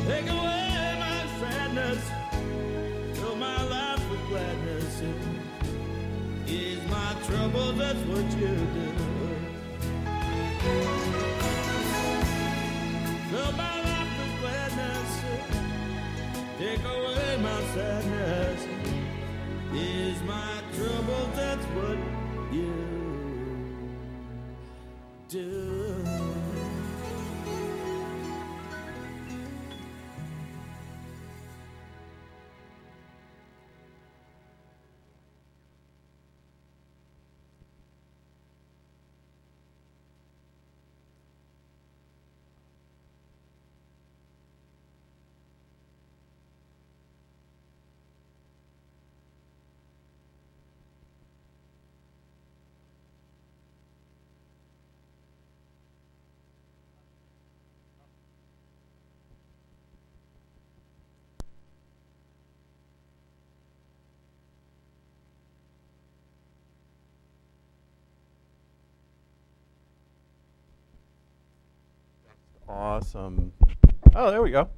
Take away my sadness, fill my life with gladness. Ease my trouble, that's what you do. Fill my life with gladness, take away my sadness. Ease my trouble, that's what you do. Awesome. Oh, there we go.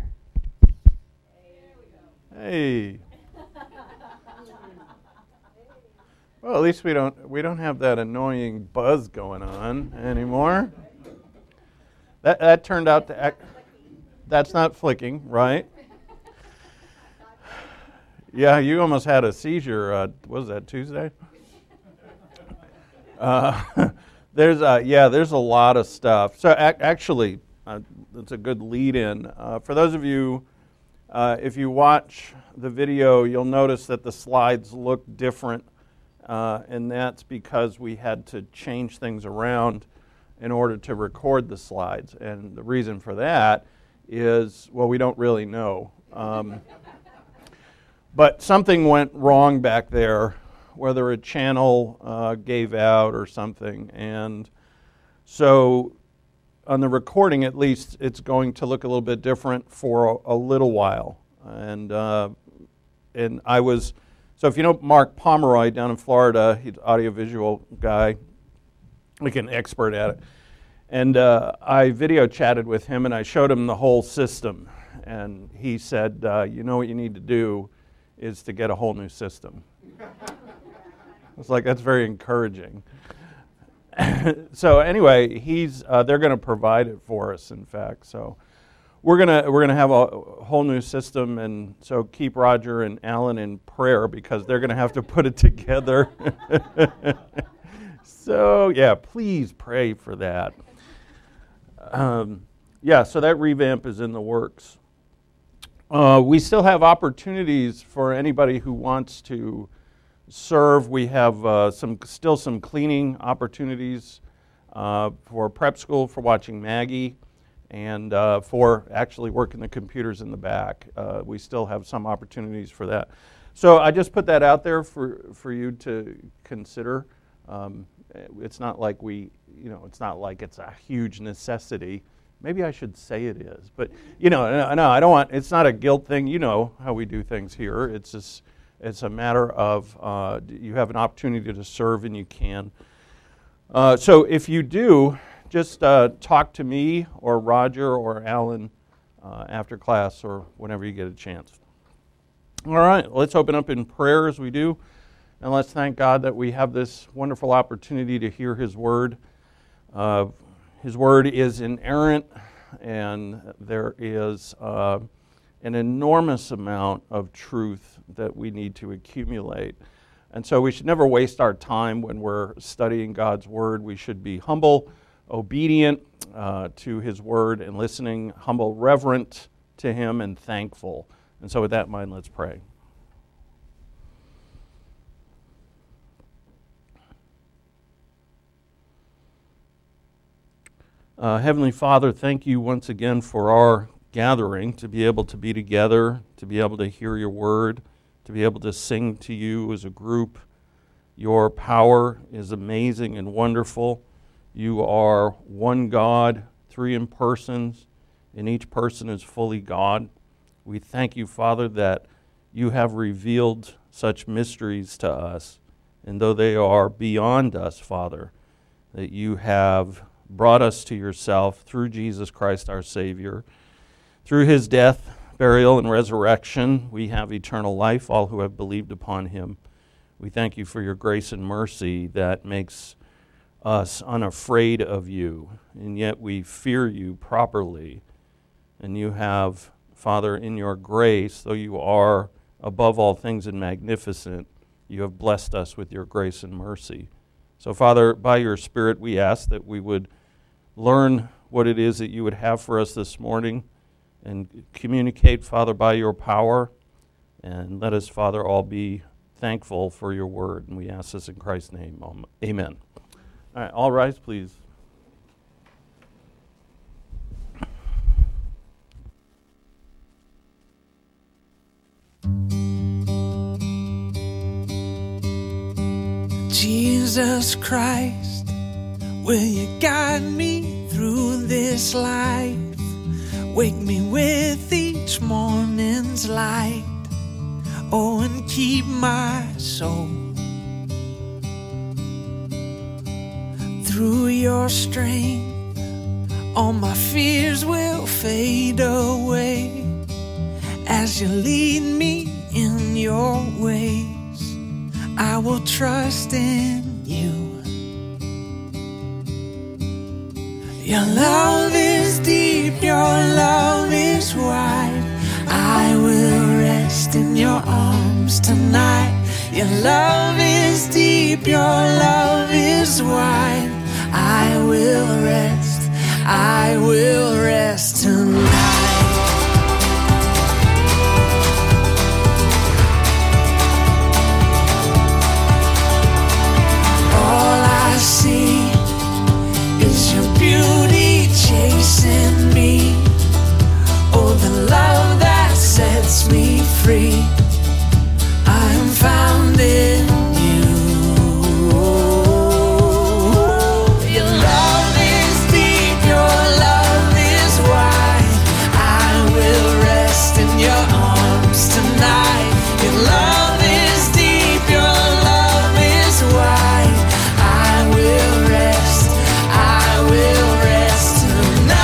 Hey. Well, at least we don't have that annoying buzz going on anymore. That turned out to that's not flicking, right? Yeah, you almost had a seizure. What was that, Tuesday? There's a lot of stuff. So actually, it's a good lead-in. For those of you, if you watch the video, you'll notice that the slides look different, and that's because we had to change things around in order to record the slides. And the reason for that is, well, we don't really know. But something went wrong back there, whether a channel gave out or something. And so on the recording, at least, it's going to look a little bit different for a little while. And I was, so if you know Mark Pomeroy down in Florida, he's an audiovisual guy, like an expert at it. And I video chatted with him, and I showed him the whole system. And he said, you know what you need to do is to get a whole new system. I was like, that's very encouraging. So anyway, they're going to provide it for us, in fact. So we're gonna have a whole new system, and so keep Roger and Alan in prayer because they're going to have to put it together. So yeah, please pray for that. So that revamp is in the works. We still have opportunities for anybody who wants to serve. We have still some cleaning opportunities for prep school, for watching Maggie, and for actually working the computers in the back. We still have some opportunities for that. So I just put that out there for you to consider. It's not like it's not like it's a huge necessity. Maybe I should say it is, but no, I don't want. It's not a guilt thing. You know how we do things here. It's just. It's a matter of you have an opportunity to serve and you can. So if you do, just talk to me or Roger or Alan after class or whenever you get a chance. All right, let's open up in prayer as we do. And let's thank God that we have this wonderful opportunity to hear His Word. His Word is inerrant, and there is an enormous amount of truth that we need to accumulate. And so we should never waste our time when we're studying God's Word. We should be humble, obedient to His Word, and listening, humble, reverent to Him, and thankful. And so with that in mind, let's pray. Heavenly Father, thank you once again for our gathering, to be able to be together, to be able to hear your word, to be able to sing to you as a group. Your power is amazing and wonderful. You are one God, three in persons, and each person is fully God. We thank you, Father, that you have revealed such mysteries to us, and though they are beyond us, Father, that you have brought us to yourself through Jesus Christ our Savior, Through his death, burial, and resurrection, we have eternal life, all who have believed upon him. We thank you for your grace and mercy that makes us unafraid of you, and yet we fear you properly. And you have, Father, in your grace, though you are above all things and magnificent, you have blessed us with your grace and mercy. So, Father, by your Spirit, we ask that we would learn what it is that you would have for us this morning and communicate, Father, by your power. And let us, Father, all be thankful for your word. And we ask this in Christ's name. Amen. All right, all rise, please. Jesus Christ, will you guide me through this life? Wake me with each morning's light, oh, and keep my soul. Through your strength, all my fears will fade away as you lead me in your ways. I will trust in you. Your love is deep, your love is wide. I will rest in your arms tonight. Your love is deep, your love is wide. I will rest tonight. See is your beauty chasing me. Oh, the love that sets me free. I am found in you. Your love is deep, your love is wide. I will rest in your arms tonight. Your love is deep, your love is wide. I will rest tonight.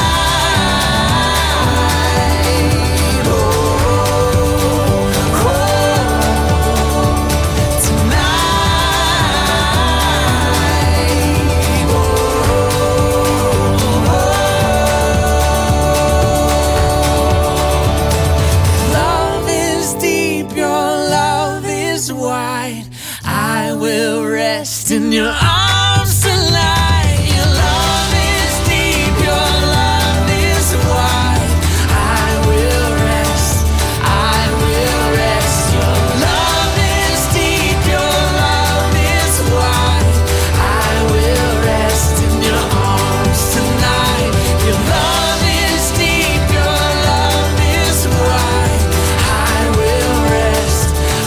Love is deep, your love is wide. I will rest in your arms tonight. Your love is deep, your love is wide. I will rest. Your love is deep, your love is wide. I will rest in your arms tonight. Your love is deep, your love is wide. I will rest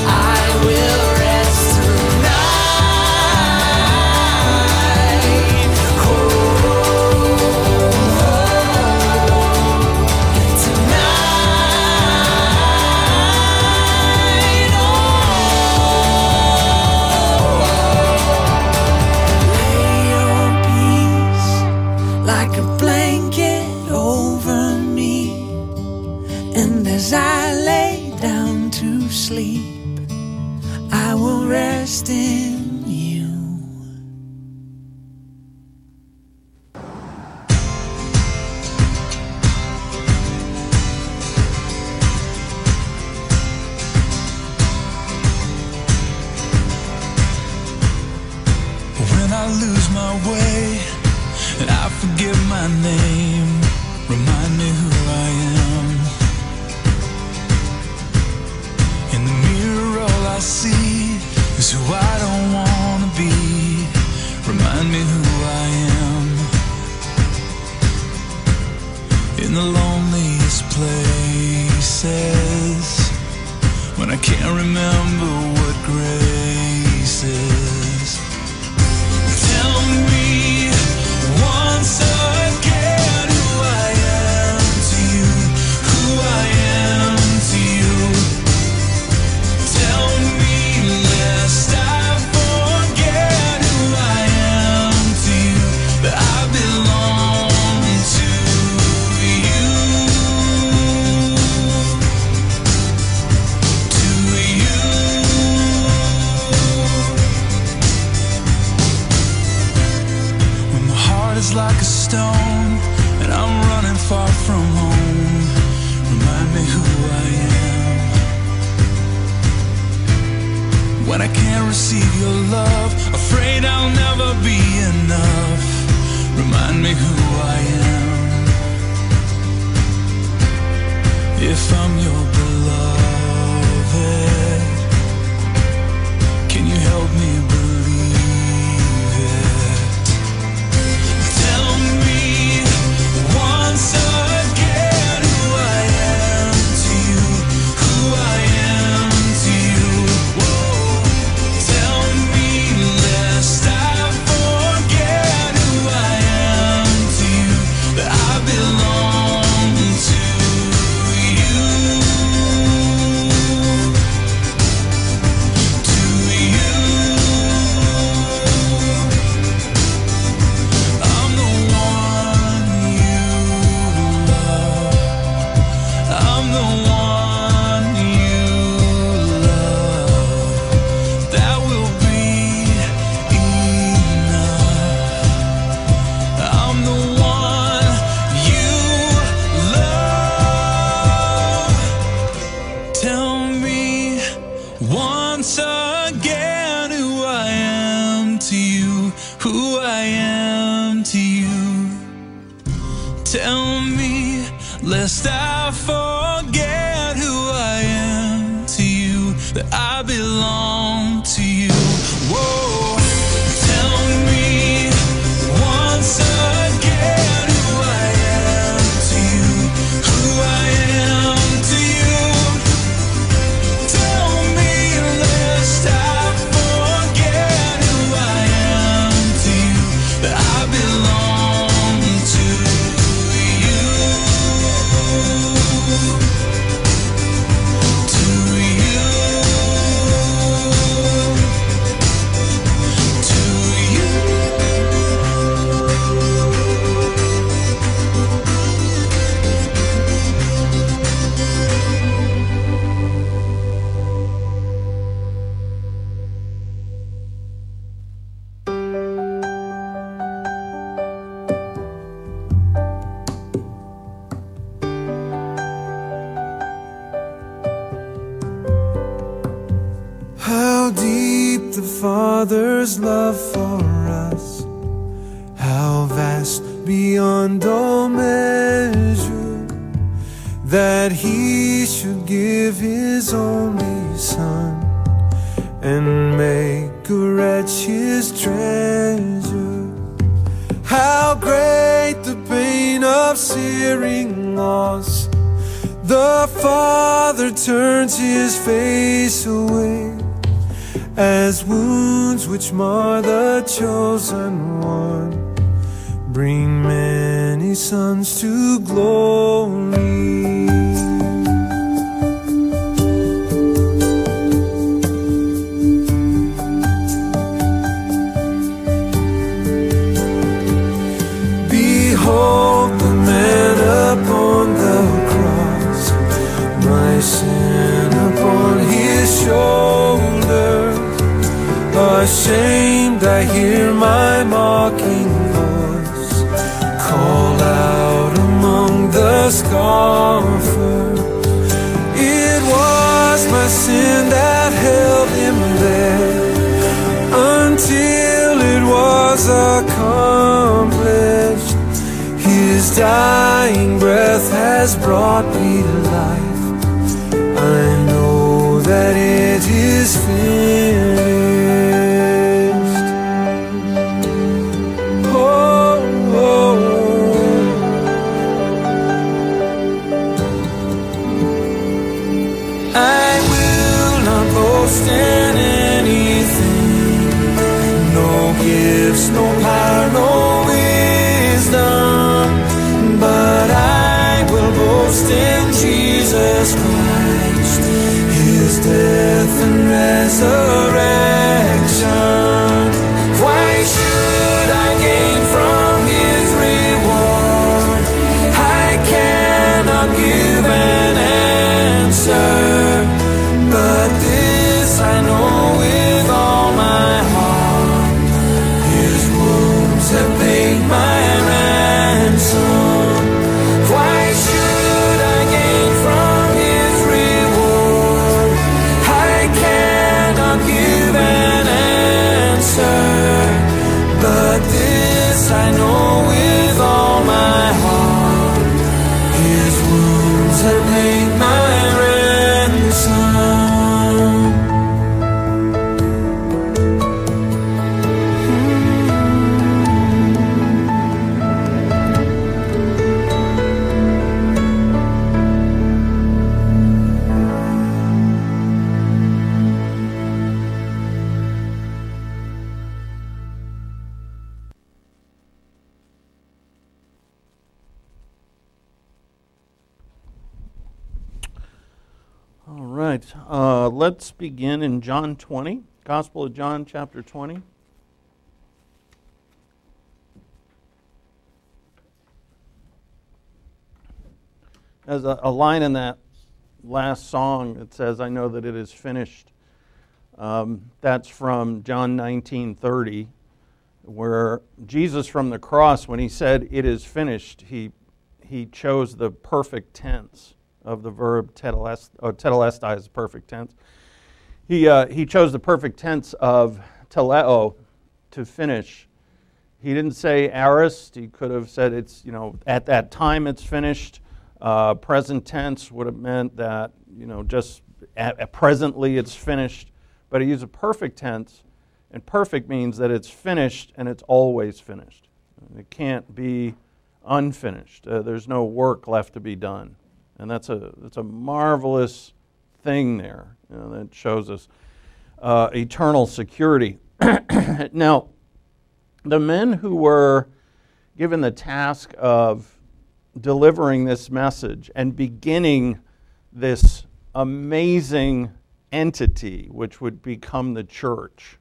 like a blanket over me, and as I lay down to sleep, I will rest in you. When I lose my way and I forget my name, remind me who I am. In the mirror all I see is who I don't wanna be. Remind me who I am. In the loneliest places, when I can't remember what grace is. Tell me once again who I am to you, who I am to you. Tell me lest I forget who I am to you, that I belong to you. receive your love. Afraid I'll never be enough. Remind me who I am. If I'm your beloved, can you help me believe it? Tell me once again who I am to you, who I am to you. Whoa. Tell me lest I forget who I am to you, that I belong to you. To you. I'm the one you love. I'm the one you love. That will be enough. I'm the one you love. Tell me once again who I am to you, who I am to you. Tell me lest I forget who I am to you, that I belong to you. Whoa. Tell me once again who I am to you, who I am to you. Tell me lest I forget who I am to you, that I belong to you. To you. To you. How deep the Father's love for us, how vast beyond all measure, that He should give His only Son and make a wretch His treasure. How great the pain of searing loss, the Father turns His face away, as wounds which mar the chosen one bring many sons to glory. Behold the man upon the cross, my sin upon His shoulder. Ashamed I hear my mocking voice call out among the scoffers. It was my sin that held Him there until it was accomplished. His dying breath has brought me life. I know that it is finished. I will not boast in anything, no gifts, no power, no wisdom, but I will boast in Jesus Christ, His death and resurrection. Why should I gain from His reward? I cannot give an answer, but this I know with all my heart, His wounds have paid my ransom. Why should I gain from His reward? right, let's begin in John 20, Gospel of John, chapter 20. There's a line in that last song that says, "I know that it is finished." That's from John 19:30, where Jesus from the cross, when he said, "It is finished," he chose the perfect tense of the verb tetelestai is perfect tense. He chose the perfect tense of teleo, to finish. He didn't say aorist. He could have said it's, at that time it's finished. Present tense would have meant that, just presently it's finished. But he used a perfect tense, and perfect means that it's finished and it's always finished. It can't be unfinished. There's no work left to be done. And that's a marvelous thing there, that shows us eternal security. Now, the men who were given the task of delivering this message and beginning this amazing entity which would become the church,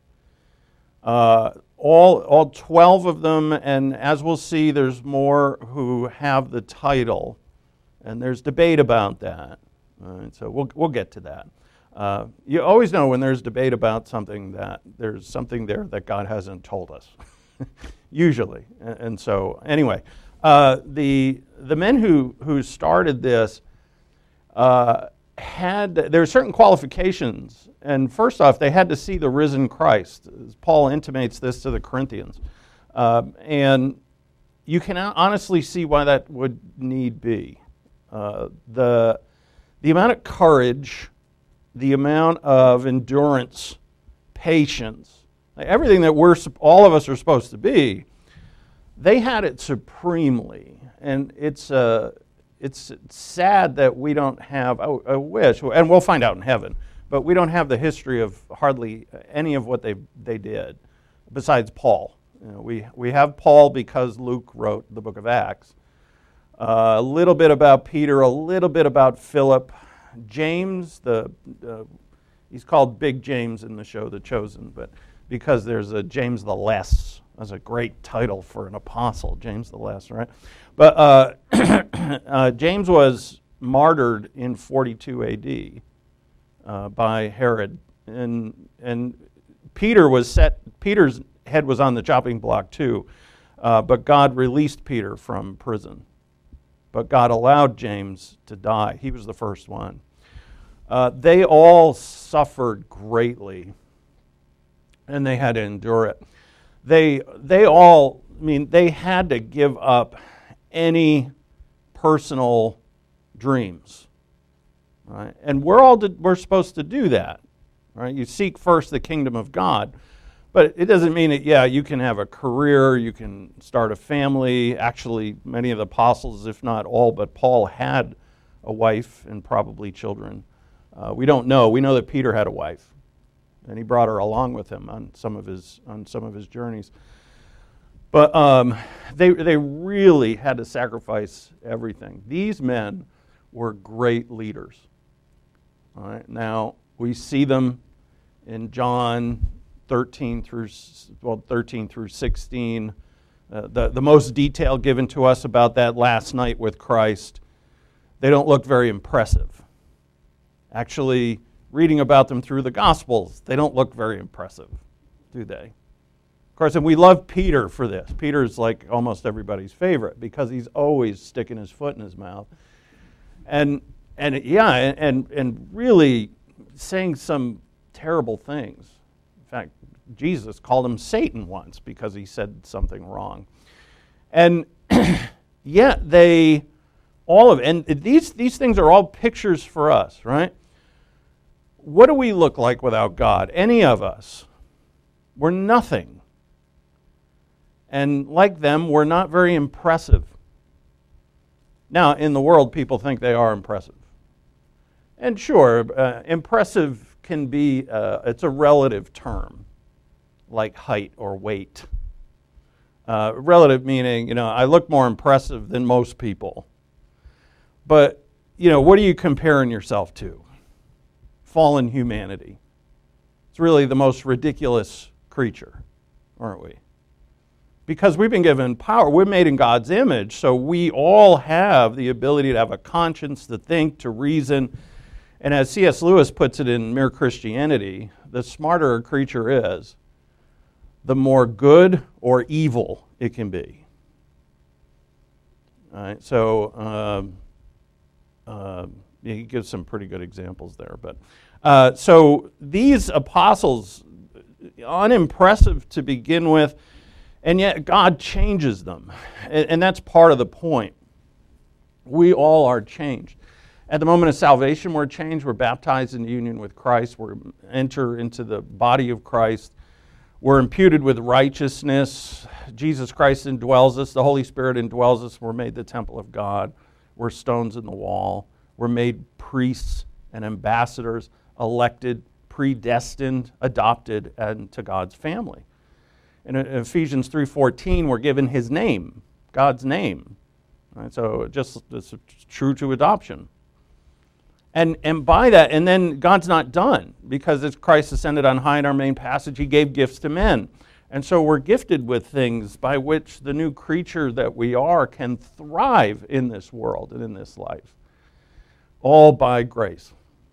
all 12 of them, and as we'll see, there's more who have the title, and there's debate about that. So we'll get to that. You always know when there's debate about something that there's something there that God hasn't told us, usually. And so anyway, the men who started this there are certain qualifications, and first off, they had to see the risen Christ. As Paul intimates this to the Corinthians, and you can honestly see why that would need be. The amount of courage, the amount of endurance, patience, everything that all of us are supposed to be, they had it supremely, and it's sad that we don't have. I wish, and we'll find out in heaven, but we don't have the history of hardly any of what they did, besides Paul. We have Paul because Luke wrote the book of Acts. A little bit about Peter, a little bit about Philip. James, he's called Big James in the show The Chosen, but because there's a James the Less. That's a great title for an apostle, James the Less, right? But James was martyred in 42 A.D. By Herod, and Peter's head was on the chopping block too, but God released Peter from prison. But God allowed James to die. He was the first one. They all suffered greatly, and they had to endure it. They had to give up any personal dreams, right? And we're supposed to do that, right? You seek first the kingdom of God, but it doesn't mean that, you can have a career, you can start a family. Actually, many of the apostles, if not all, but Paul had a wife and probably children. We don't know. We know that Peter had a wife, and he brought her along with him on some of his journeys. But they really had to sacrifice everything. These men were great leaders. All right, now we see them in John 13 through 16. The most detail given to us about that last night with Christ. They don't look very impressive. Actually, reading about them through the Gospels, they don't look very impressive, do they? Of course, and we love Peter for this. Peter's like almost everybody's favorite because he's always sticking his foot in his mouth, and really saying some terrible things. In fact, Jesus called him Satan once because he said something wrong. And yet these things are all pictures for us, right? What do we look like without God? Any of us. We're nothing. And like them, we're not very impressive. Now, in the world, people think they are impressive. And sure, impressive can be, it's a relative term, like height or weight. Relative meaning, I look more impressive than most people. But, what are you comparing yourself to? fallen humanity. It's really the most ridiculous creature, aren't we? Because we've been given power. We're made in God's image, so we all have the ability to have a conscience, to think, to reason. And as C.S. Lewis puts it in Mere Christianity, the smarter a creature is, the more good or evil it can be. All right, so he gives some pretty good examples there. But so these apostles, unimpressive to begin with, and yet God changes them. And that's part of the point. We all are changed. At the moment of salvation, we're changed. We're baptized in union with Christ. We enter into the body of Christ. We're imputed with righteousness. Jesus Christ indwells us. The Holy Spirit indwells us. We're made the temple of God. We're stones in the wall. We're made priests and ambassadors, elected, predestined, adopted into God's family. In Ephesians 3:14, we're given His name, God's name. Right? So it's true to adoption. And by that, and then God's not done, because as Christ ascended on high in our main passage, He gave gifts to men. And so we're gifted with things by which the new creature that we are can thrive in this world and in this life. All by grace.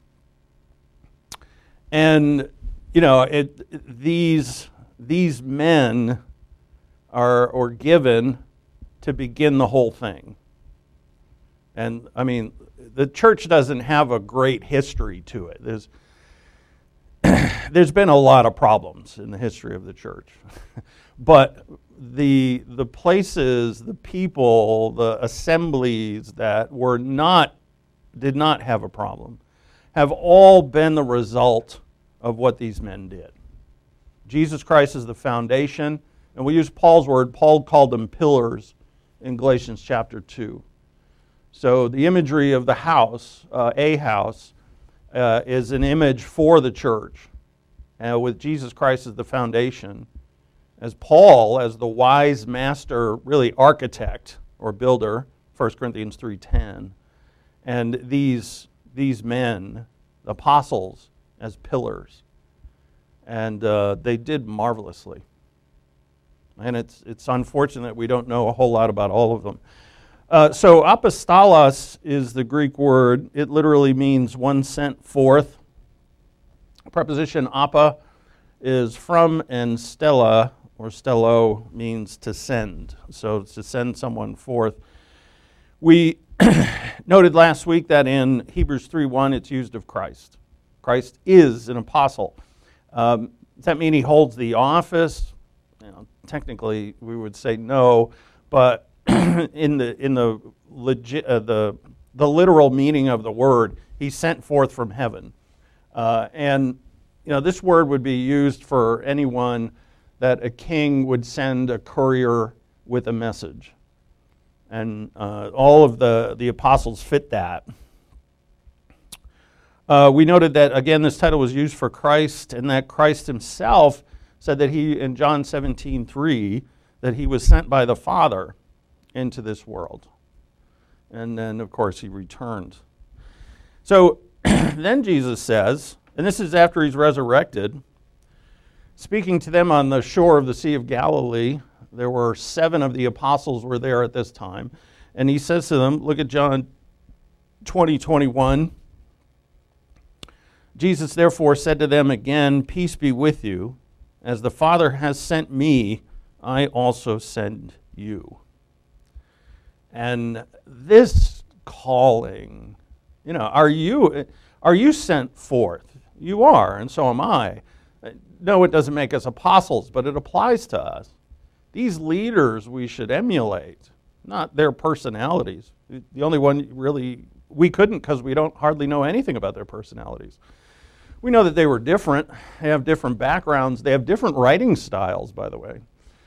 And, you know, these men are given to begin the whole thing. And, I mean, the church doesn't have a great history to it. There's been a lot of problems in the history of the church. But the places, the people, the assemblies that did not have a problem have all been the result of what these men did. Jesus Christ is the foundation, and we use Paul's word. Paul called them pillars in Galatians chapter 2. So the imagery of the house, a house, is an image for the church, with Jesus Christ as the foundation, as Paul as the wise master, really architect or builder, 1 Corinthians 3:10, and these men, the apostles, as pillars. And they did marvelously. And it's unfortunate that we don't know a whole lot about all of them. So apostolos is the Greek word. It literally means one sent forth. Preposition apa is from, and stella or stello means to send. So it's to send someone forth. We noted last week that in Hebrews 3:1 it's used of Christ. Christ is an apostle. Does that mean he holds the office? You know, technically, we would say no, but in the literal meaning of the word, he's sent forth from heaven. And you know, this word would be used for anyone that a king would send a courier with a message. And all of the apostles fit that. We noted that, again, this title was used for Christ, and that Christ himself said that he, in John 17:3, that he was sent by the Father into this world. And then, of course, he returned. So then Jesus says, and this is after he's resurrected, speaking to them on the shore of the Sea of Galilee. There were 7 of the apostles were there at this time. And he says to them, look at John 20:21. Jesus therefore said to them again, peace be with you. As the Father has sent me, I also send you. And this calling, you know, are you sent forth? You are, and so am I. No, it doesn't make us apostles, but it applies to us. These leaders we should emulate, not their personalities. The only one really, we couldn't because we don't hardly know anything about their personalities. We know that they were different. They have different backgrounds. They have different writing styles, by the way.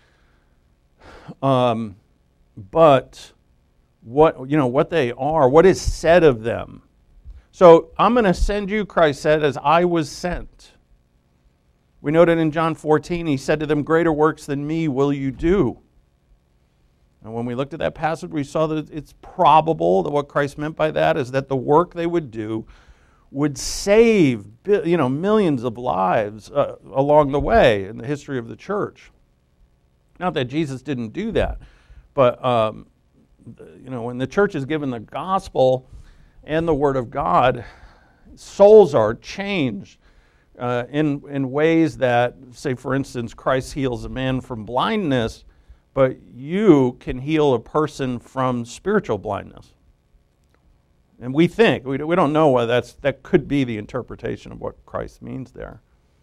But what they are, what is said of them. So I'm going to send you, Christ said, as I was sent. We noted in John 14, he said to them, greater works than me will you do. And when we looked at that passage, we saw that it's probable that what Christ meant by that is that the work they would do would save millions of lives along the way in the history of the church. Not that Jesus didn't do that, but when the church is given the gospel and the Word of God, souls are changed in ways that, say, for instance, Christ heals a man from blindness, but you can heal a person from spiritual blindness. And we think, we don't know whether that could be the interpretation of what Christ means there.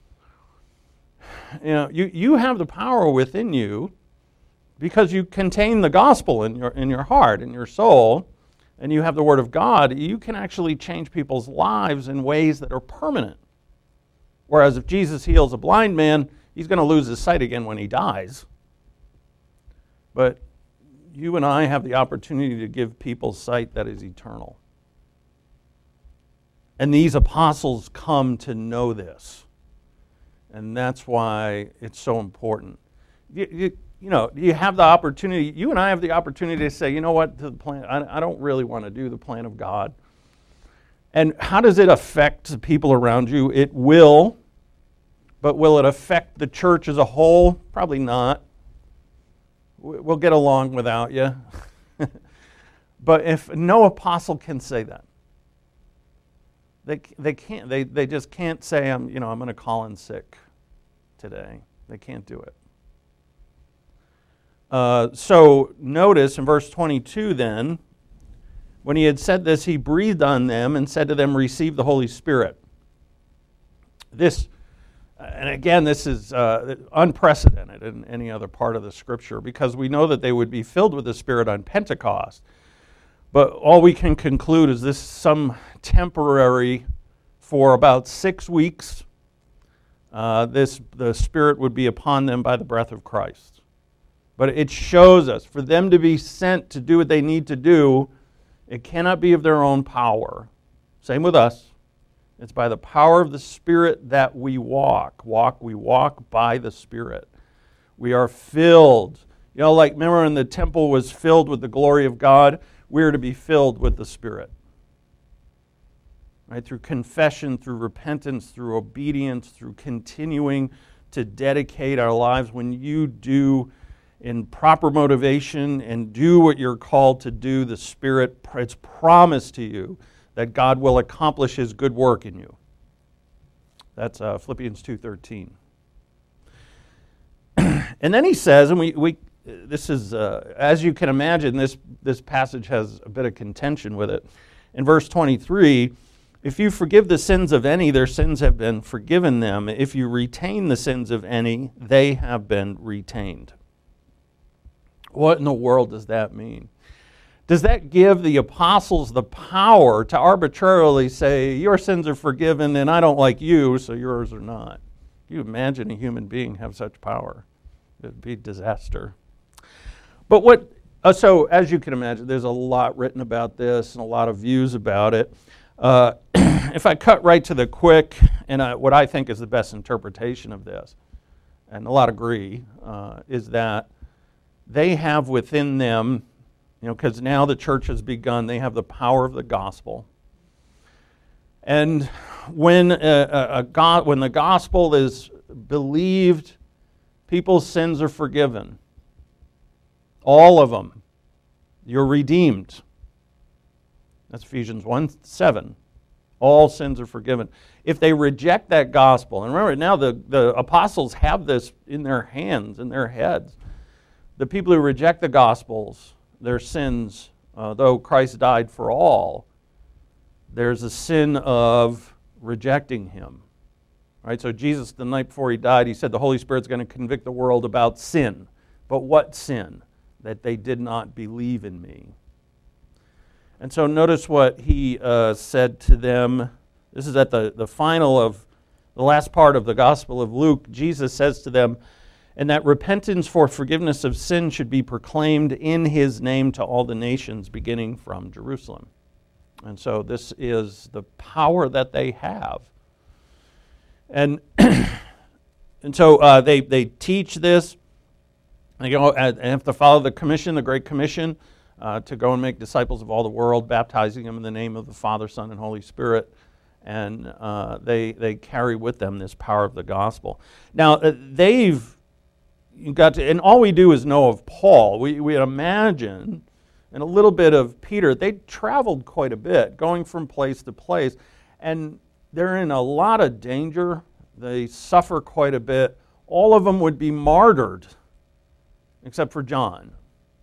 You have the power within you because you contain the gospel in your heart, in your soul, and you have the Word of God. You can actually change people's lives in ways that are permanent. Whereas if Jesus heals a blind man, he's going to lose his sight again when he dies. But you and I have the opportunity to give people sight that is eternal. And these apostles come to know this. And that's why it's so important. You have the opportunity, you and I have the opportunity to say, you know what, the plan, I don't really want to do the plan of God. And how does it affect the people around you? It will, but will it affect the church as a whole? Probably not. We'll get along without you. But if no apostle can say that, they can't. They just can't say, I'm going to call in sick today. They can't do it. So notice in verse 22 then, when he had said this, he breathed on them and said to them, receive the Holy Spirit. This, and again, this is unprecedented in any other part of the Scripture, because we know that they would be filled with the Spirit on Pentecost. But all we can conclude is this some temporary, for about 6 weeks, the Spirit would be upon them by the breath of Christ. But it shows us, for them to be sent to do what they need to do, it cannot be of their own power. Same with us. It's by the power of the Spirit that we walk. We walk by the Spirit. We are filled. Remember when the temple was filled with the glory of God? We're to be filled with the Spirit. Right? Through confession, through repentance, through obedience, through continuing to dedicate our lives. When you do in proper motivation and do what you're called to do, the Spirit, it's promised to you that God will accomplish His good work in you. That's Philippians 2:13. And then he says, and this is, as you can imagine, this passage has a bit of contention with it. In verse 23, if you forgive the sins of any, their sins have been forgiven them. If you retain the sins of any, they have been retained. What in the world does that mean? Does that give the apostles the power to arbitrarily say, your sins are forgiven and I don't like you, so yours are not? Can you imagine a human being have such power? It would be a disaster. But so as you can imagine, there's a lot written about this and a lot of views about it. If I cut right to the quick, and what I think is the best interpretation of this, and a lot agree, is that they have within them, because now the church has begun, they have the power of the gospel. And when the gospel is believed, people's sins are forgiven. All of them. You're redeemed. That's Ephesians 1:7. All sins are forgiven. If they reject that gospel, and remember now the apostles have this in their hands, in their heads. The people who reject the gospels, their sins, though Christ died for all, there's a sin of rejecting Him. Right? So Jesus, the night before He died, He said the Holy Spirit's going to convict the world about sin. But what sin? That they did not believe in Me. And so notice what He said to them. This is at the final of the last part of the Gospel of Luke. Jesus says to them, and that repentance for forgiveness of sin should be proclaimed in His name to all the nations, beginning from Jerusalem. And so this is the power that they have. And so they teach this. They go and have to follow the commission, the Great Commission, to go and make disciples of all the world, baptizing them in the name of the Father, Son, and Holy Spirit. and they carry with them this power of the gospel. Now, they've got to, and all we do is know of Paul. We imagine, and a little bit of Peter, they traveled quite a bit, going from place to place, and they're in a lot of danger. They suffer quite a bit. All of them would be martyred, except for John.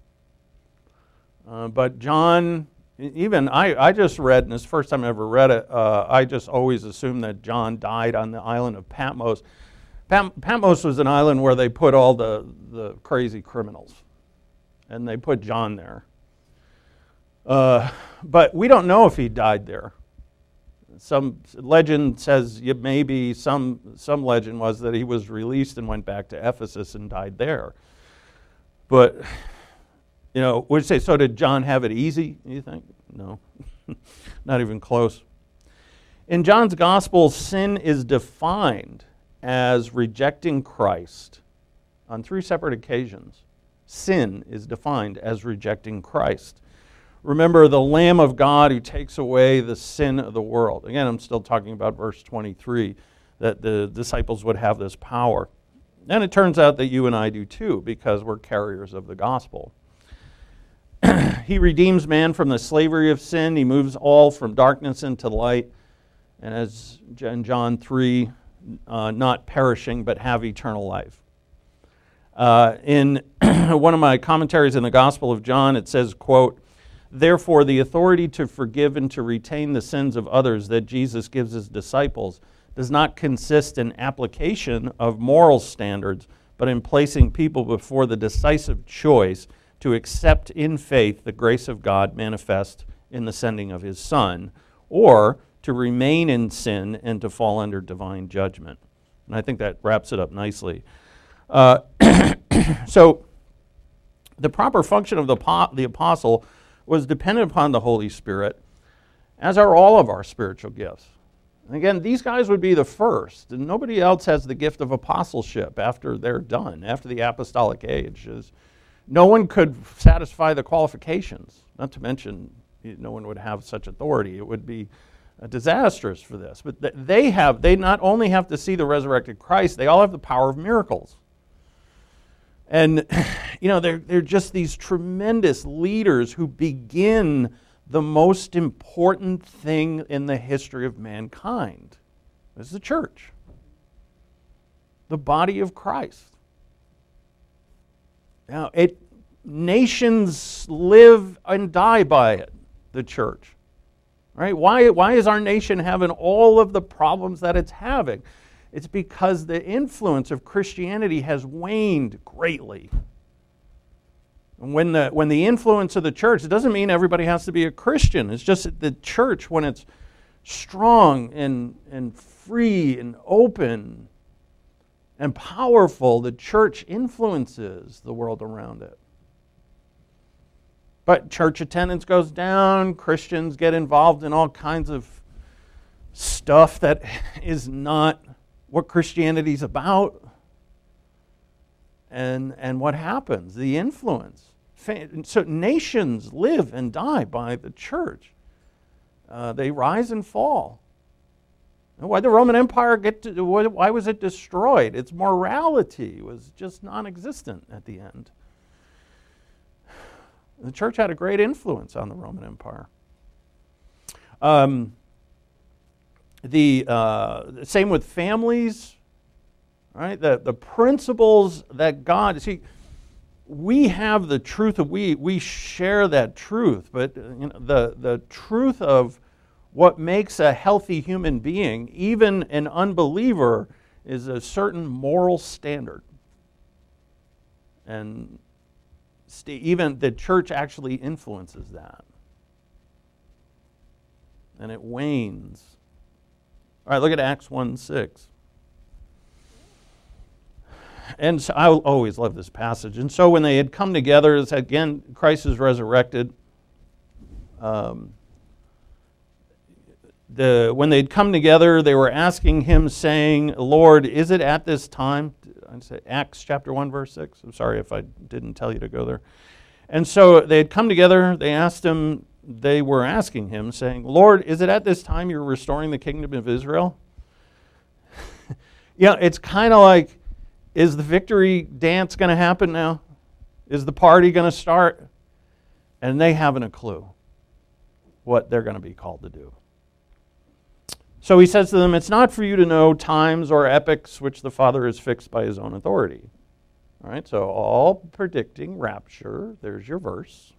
But John, even I just read, and it's the first time I ever read it, I just always assumed that John died on the island of Patmos. Patmos was an island where they put all the crazy criminals, and they put John there. But we don't know if he died there. Some legend says maybe some legend was that he was released and went back to Ephesus and died there. But, would you say, so did John have it easy, you think? No, not even close. In John's gospel, sin is defined as rejecting Christ on 3 separate occasions. Sin is defined as rejecting Christ. Remember the Lamb of God who takes away the sin of the world. Again, I'm still talking about verse 23, that the disciples would have this power. And it turns out that you and I do too, because we're carriers of the gospel. He redeems man from the slavery of sin. He moves all from darkness into light. And as in John 3, not perishing, but have eternal life. In one of my commentaries in the Gospel of John, it says, quote, "Therefore, the authority to forgive and to retain the sins of others that Jesus gives his disciples does not consist in application of moral standards, but in placing people before the decisive choice to accept in faith the grace of God manifest in the sending of his Son, or to remain in sin and to fall under divine judgment." And I think that wraps it up nicely. So the proper function of the apostle was dependent upon the Holy Spirit, as are all of our spiritual gifts. And again, these guys would be the first, and nobody else has the gift of apostleship after they're done, after the apostolic age. No one could satisfy the qualifications, not to mention no one would have such authority. It would be disastrous for this. But they not only have to see the resurrected Christ, they all have the power of miracles. And, they're just these tremendous leaders who begin the most important thing in the history of mankind. This is the church, the body of Christ. Now, nations live and die by it, the church. Right? Why is our nation having all of the problems that it's having? It's because the influence of Christianity has waned greatly. And when the influence of the church, it doesn't mean everybody has to be a Christian. It's just that the church, when it's strong and free and open and powerful, the church influences the world around it. But church attendance goes down, Christians get involved in all kinds of stuff that is not what Christianity's about. And what happens? The influence. So nations live and die by the church. They rise and fall. Why did the Roman Empire why was it destroyed? Its morality was just non-existent at the end. The church had a great influence on the Roman Empire. Same with families, right? The principles that God, we have the truth of we share that truth, but the truth of what makes a healthy human being, even an unbeliever, is a certain moral standard. And even the church actually influences that. And it wanes. All right, look at Acts 1:6. And so I always love this passage. And so when they had come together, again, Christ is resurrected. When they'd come together, they were asking him, saying, "Lord, is it at this time?" I'd say Acts chapter 1, verse 6. I'm sorry if I didn't tell you to go there. And so they had come together. They asked him, they were asking him, saying, Lord, is it at this time you're restoring the kingdom of Israel? It's kind of like, is the victory dance going to happen now? Is the party going to start? And they haven't a clue what they're going to be called to do. So he says to them, it's not for you to know times or epochs which the Father has fixed by his own authority. All right, so all predicting rapture, there's your verse.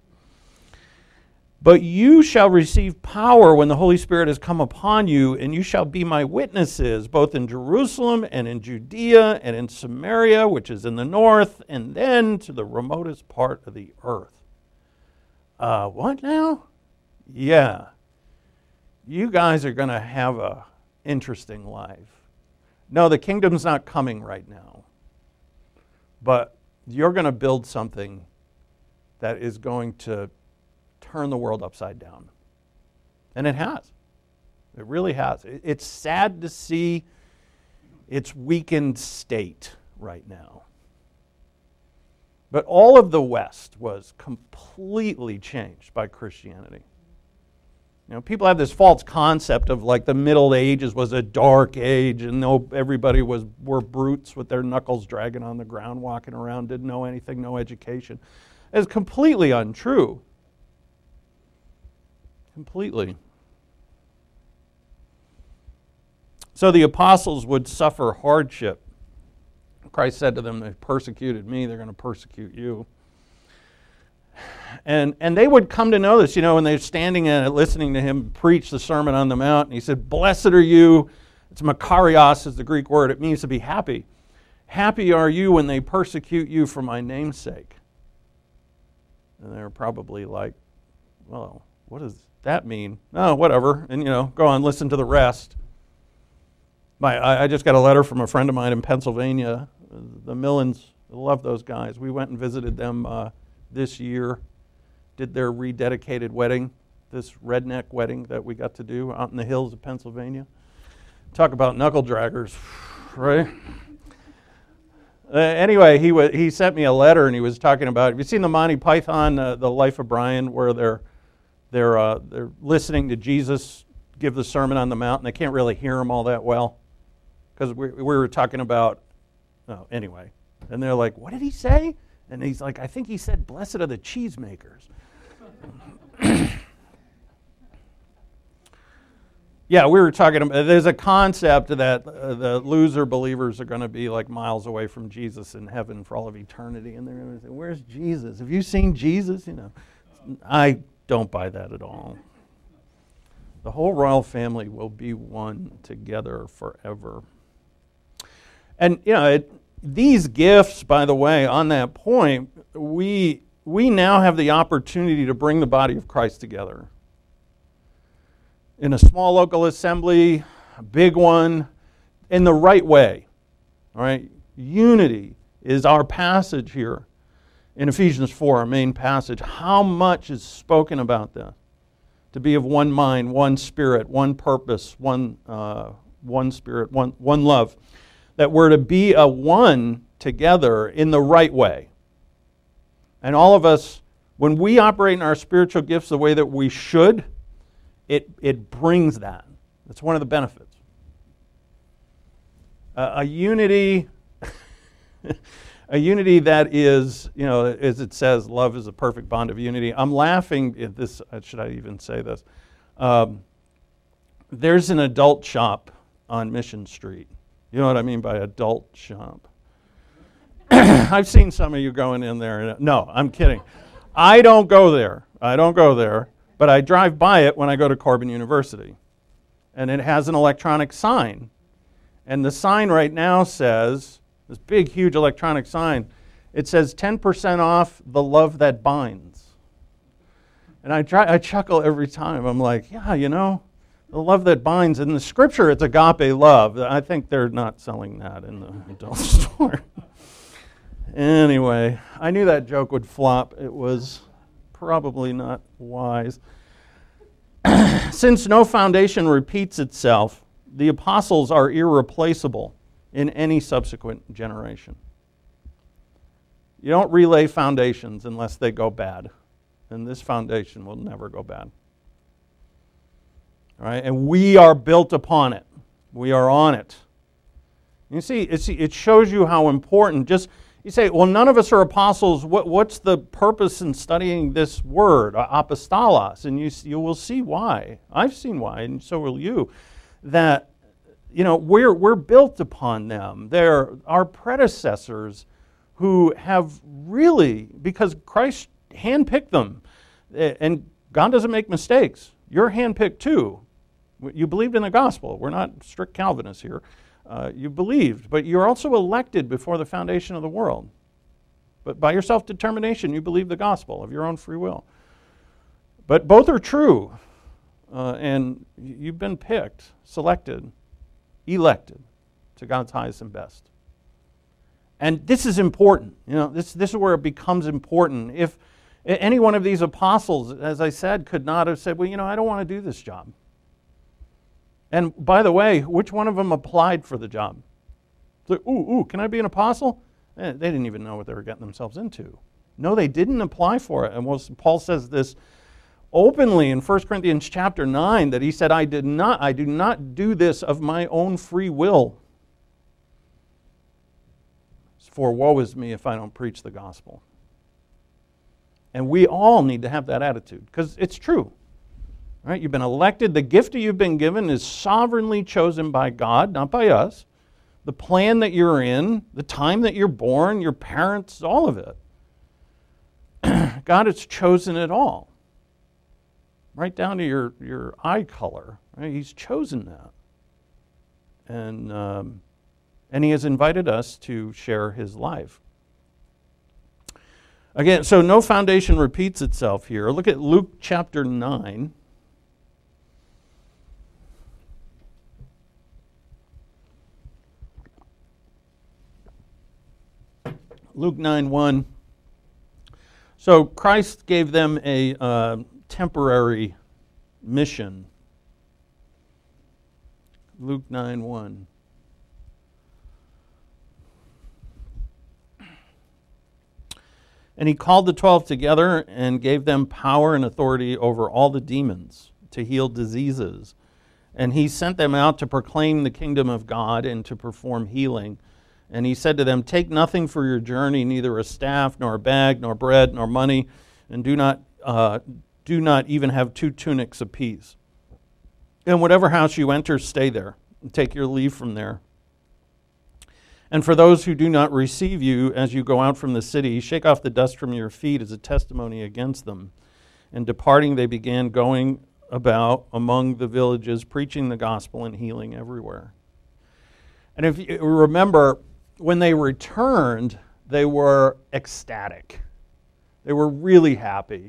But you shall receive power when the Holy Spirit has come upon you, and you shall be my witnesses, both in Jerusalem and in Judea and in Samaria, which is in the north, and then to the remotest part of the earth. What now? Yeah. You guys are going to have an interesting life. No, the kingdom's not coming right now. But you're going to build something that is going to turn the world upside down. And it has. It really has. It's sad to see its weakened state right now. But all of the West was completely changed by Christianity. People have this false concept of like the Middle Ages was a dark age and everybody were brutes with their knuckles dragging on the ground, walking around, didn't know anything, no education. It's completely untrue. Completely. So the apostles would suffer hardship. Christ said to them, they persecuted me, they're going to persecute you. And they would come to know this, when they're standing and listening to him preach the Sermon on the Mount. And he said, blessed are you. It's makarios is the Greek word. It means to be happy. Happy are you when they persecute you for my name's sake. And they're probably like, well, what does that mean? Oh, whatever. And, go on, listen to the rest. I just got a letter from a friend of mine in Pennsylvania. The Millens, I love those guys. We went and visited them this year, did their rededicated wedding, this redneck wedding that we got to do out in the hills of Pennsylvania. Talk about knuckle draggers, right? Anyway, he sent me a letter and he was talking about, have you seen the Monty Python, The Life of Brian, where they're listening to Jesus give the Sermon on the Mount and they can't really hear him all that well? Because we were talking about, anyway. And they're like, what did he say? And he's like, I think he said, blessed are the cheesemakers. Yeah, we were talking about, there's a concept that the loser believers are going to be like miles away from Jesus in heaven for all of eternity. And they're going to say, where's Jesus? Have you seen Jesus? I don't buy that at all. The whole royal family will be one together forever. And, these gifts, by the way, on that point, we now have the opportunity to bring the body of Christ together. In a small local assembly, a big one, in the right way. All right? Unity is our passage here in Ephesians 4, our main passage. How much is spoken about this? To be of one mind, one spirit, one purpose, one spirit, one love. That we're to be a one together in the right way. And all of us, when we operate in our spiritual gifts the way that we should, it brings that. That's one of the benefits. A unity, a unity that is, as it says, love is a perfect bond of unity. I'm laughing at this, should I even say this? There's an adult shop on Mission Street. You know what I mean by adult shop? I've seen some of you going in there. No, I'm kidding. I don't go there. But I drive by it when I go to Corbin University. And it has an electronic sign. And the sign right now says, this big, huge electronic sign, it says 10% off the love that binds. And I chuckle every time. I'm like, yeah, the love that binds. In the scripture, it's agape love. I think they're not selling that in the adult store. Anyway, I knew that joke would flop. It was probably not wise. Since no foundation repeats itself, the apostles are irreplaceable in any subsequent generation. You don't relay foundations unless they go bad. and this foundation will never go bad. All right, and we are built upon it. We are on it. You see, it shows you how important. Just you say, well, none of us are apostles. What's the purpose in studying this word, apostolos? And you will see why. I've seen why, and so will you. That we're built upon them. They're our predecessors who have really, because Christ handpicked them, and God doesn't make mistakes. You're handpicked too. You believed in the gospel. We're not strict Calvinists here. You believed, but you're also elected before the foundation of the world. But by your self-determination, you believe the gospel of your own free will. But both are true, and you've been picked, selected, elected to God's highest and best. And this is important. This is where it becomes important. If any one of these apostles, as I said, could not have said, well, I don't want to do this job. And by the way, which one of them applied for the job? Like, can I be an apostle? They didn't even know what they were getting themselves into. No, they didn't apply for it. And Paul says this openly in 1 Corinthians chapter 9, that he said, I do not do this of my own free will. For woe is me if I don't preach the gospel. And we all need to have that attitude, because it's true. Right? You've been elected. The gift that you've been given is sovereignly chosen by God, not by us. The plan that you're in, the time that you're born, your parents, all of it. God has chosen it all. Right down to your eye color. Right? He's chosen that. And he has invited us to share his life. Again, so no foundation repeats itself here. Look at Luke chapter 9. Luke 9:1. So Christ gave them a temporary mission. Luke 9:1. And he called the 12 together and gave them power and authority over all the demons to heal diseases. And he sent them out to proclaim the kingdom of God and to perform healing. And he said to them, take nothing for your journey, neither a staff, nor a bag, nor bread, nor money, and do not even have 2 tunics apiece. In whatever house you enter, stay there, and take your leave from there. And for those who do not receive you as you go out from the city, shake off the dust from your feet as a testimony against them. And departing, they began going about among the villages, preaching the gospel and healing everywhere. And if you remember, when they returned, they were ecstatic. They were really happy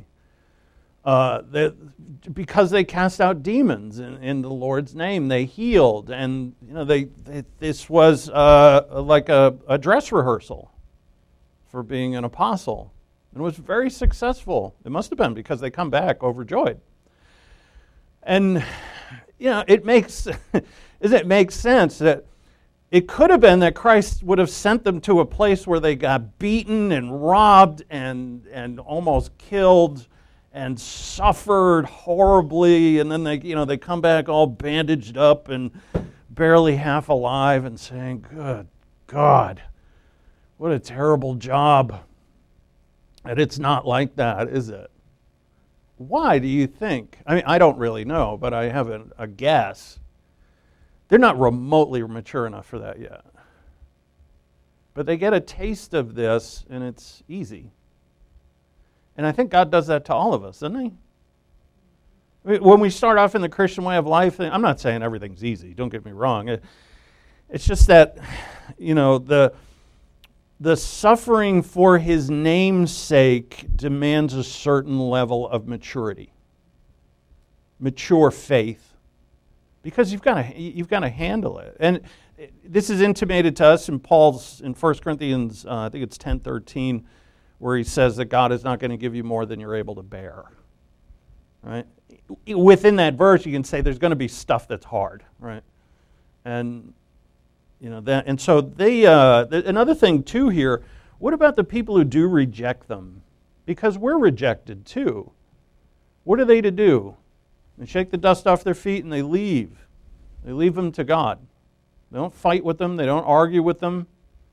because they cast out demons in the Lord's name. They healed, and this was like a dress rehearsal for being an apostle, and it was very successful. It must have been, because they come back overjoyed. And it makes sense that it could have been that Christ would have sent them to a place where they got beaten and robbed and almost killed and suffered horribly, and then they come back all bandaged up and barely half alive and saying, good God, what a terrible job. And it's not like that, is it? Why do you think? I mean, I don't really know, but I have a guess. They're not remotely mature enough for that yet. But they get a taste of this, and it's easy. And I think God does that to all of us, doesn't he? When we start off in the Christian way of life, I'm not saying everything's easy, don't get me wrong. It's just that, the suffering for his name's sake demands a certain level of maturity. Mature faith. Because you've got to handle it. And this is intimated to us in Paul's, in 1 Corinthians, I think it's 10:13, where he says that God is not going to give you more than you're able to bear. Right? Within that verse, you can say there's going to be stuff that's hard, right? And and so they. Another thing too here. What about the people who do reject them? because we're rejected too. What are they to do? They shake the dust off their feet and they leave. They leave them to God. They don't fight with them. They don't argue with them.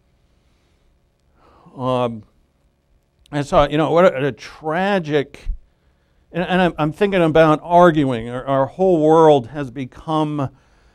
And so, what a tragic... And I'm thinking about arguing. Our whole world has become...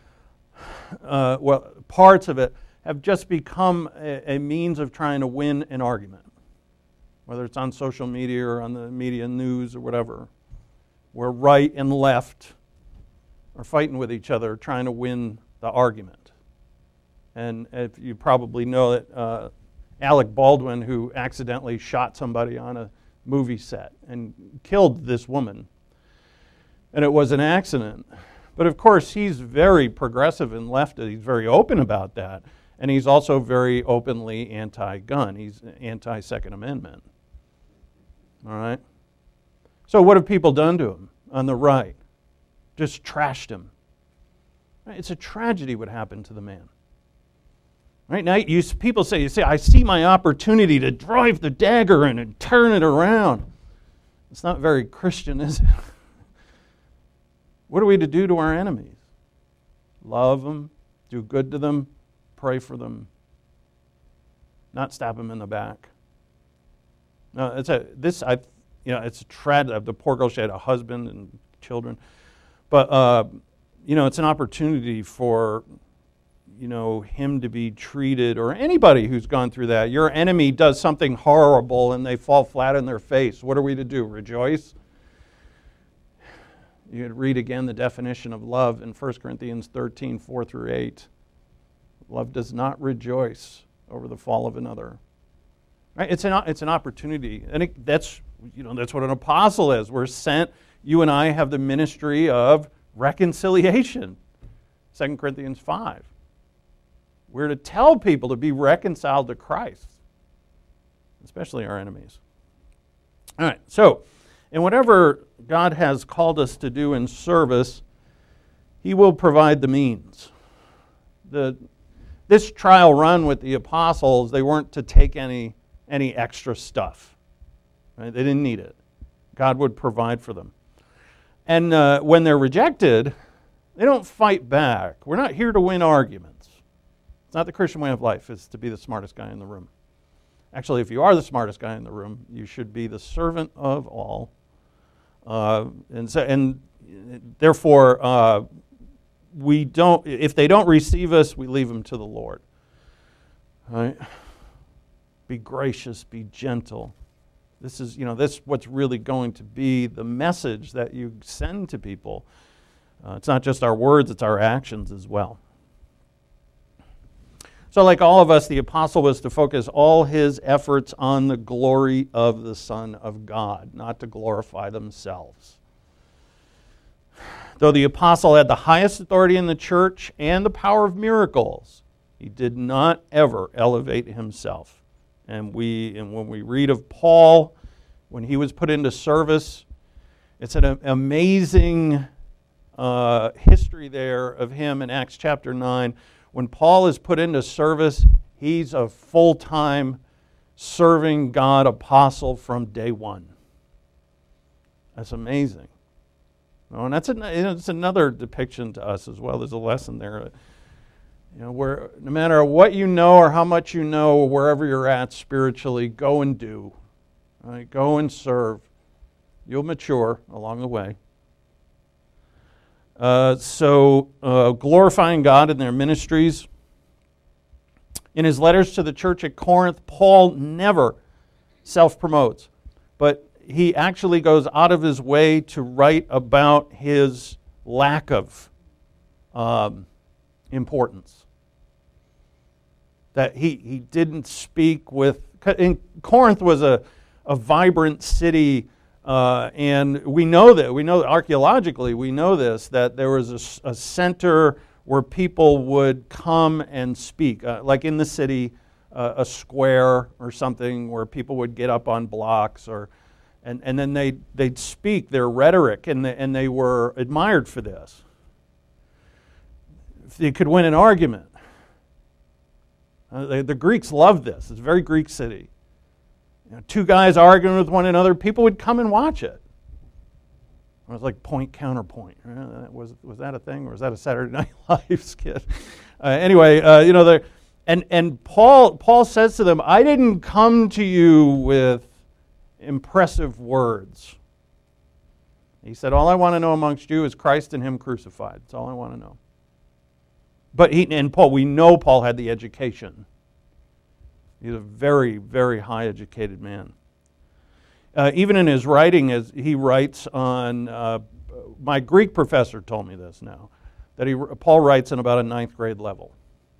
parts of it have just become a means of trying to win an argument. Whether it's on social media or on the media news or whatever. Where right and left are fighting with each other, trying to win the argument. And if you probably know that Alec Baldwin, who accidentally shot somebody on a movie set and killed this woman, and it was an accident. But of course, he's very progressive and leftist. He's very open about that. And he's also very openly anti-gun. He's anti-Second Amendment. All right? So what have people done to him on the right? Just trashed him. It's a tragedy what happened to the man. Right now, people say, I see my opportunity to drive the dagger in and turn it around. It's not very Christian, is it? What are we to do to our enemies? Love them, do good to them, pray for them, not stab them in the back. No, it's a tragedy. The poor girl, she had a husband and children. But, it's an opportunity for, him to be treated, or anybody who's gone through that. Your enemy does something horrible and they fall flat on their face. What are we to do? Rejoice? You could read again the definition of love in 1 Corinthians 13, 4 through 8. Love does not rejoice over the fall of another. Right? It's an opportunity, and that's what an apostle is. We're sent. You and I have the ministry of reconciliation. 2 Corinthians 5. We're to tell people to be reconciled to Christ, especially our enemies. All right. So, in whatever God has called us to do in service, He will provide the means. This trial run with the apostles, they weren't to take any extra stuff. Right? They didn't need it. God would provide for them. And when they're rejected, they don't fight back. We're not here to win arguments. It's not the Christian way of life, it's to be the smartest guy in the room. Actually, if you are the smartest guy in the room, you should be the servant of all. And therefore, we don't. If they don't receive us, we leave them to the Lord. All right? Be gracious, be gentle. This is what's really going to be the message that you send to people. It's not just our words; it's our actions as well. So, like all of us, the apostle was to focus all his efforts on the glory of the Son of God, not to glorify themselves. Though the apostle had the highest authority in the church and the power of miracles, he did not ever elevate himself. And when we read of Paul, when he was put into service, it's an amazing history there of him in Acts chapter 9. When Paul is put into service, he's a full-time serving God apostle from day one. That's amazing. And it's another depiction to us as well. There's a lesson there. Where no matter what you know or how much you know, or wherever you're at spiritually, go and do. Right? Go and serve. You'll mature along the way. Glorifying God in their ministries. In his letters to the church at Corinth, Paul never self-promotes, but he actually goes out of his way to write about his lack of importance. That he didn't speak with... Corinth was a vibrant city, and we know archaeologically, we know this, that there was a center where people would come and speak, like in the city, a square or something where people would get up on blocks, and then they'd speak their rhetoric, and they were admired for this. If they could win an argument. The Greeks loved this. It's a very Greek city. two guys arguing with one another, people would come and watch it. It was like point counterpoint. Was that a thing, or was that a Saturday Night Live skit? Anyway, and Paul says to them, I didn't come to you with impressive words. He said, all I want to know amongst you is Christ and Him crucified. That's all I want to know. But we know Paul had the education. He's a very, very high educated man. Even in his writing, as he writes on, my Greek professor told me this now, that Paul writes in about a 9th grade level.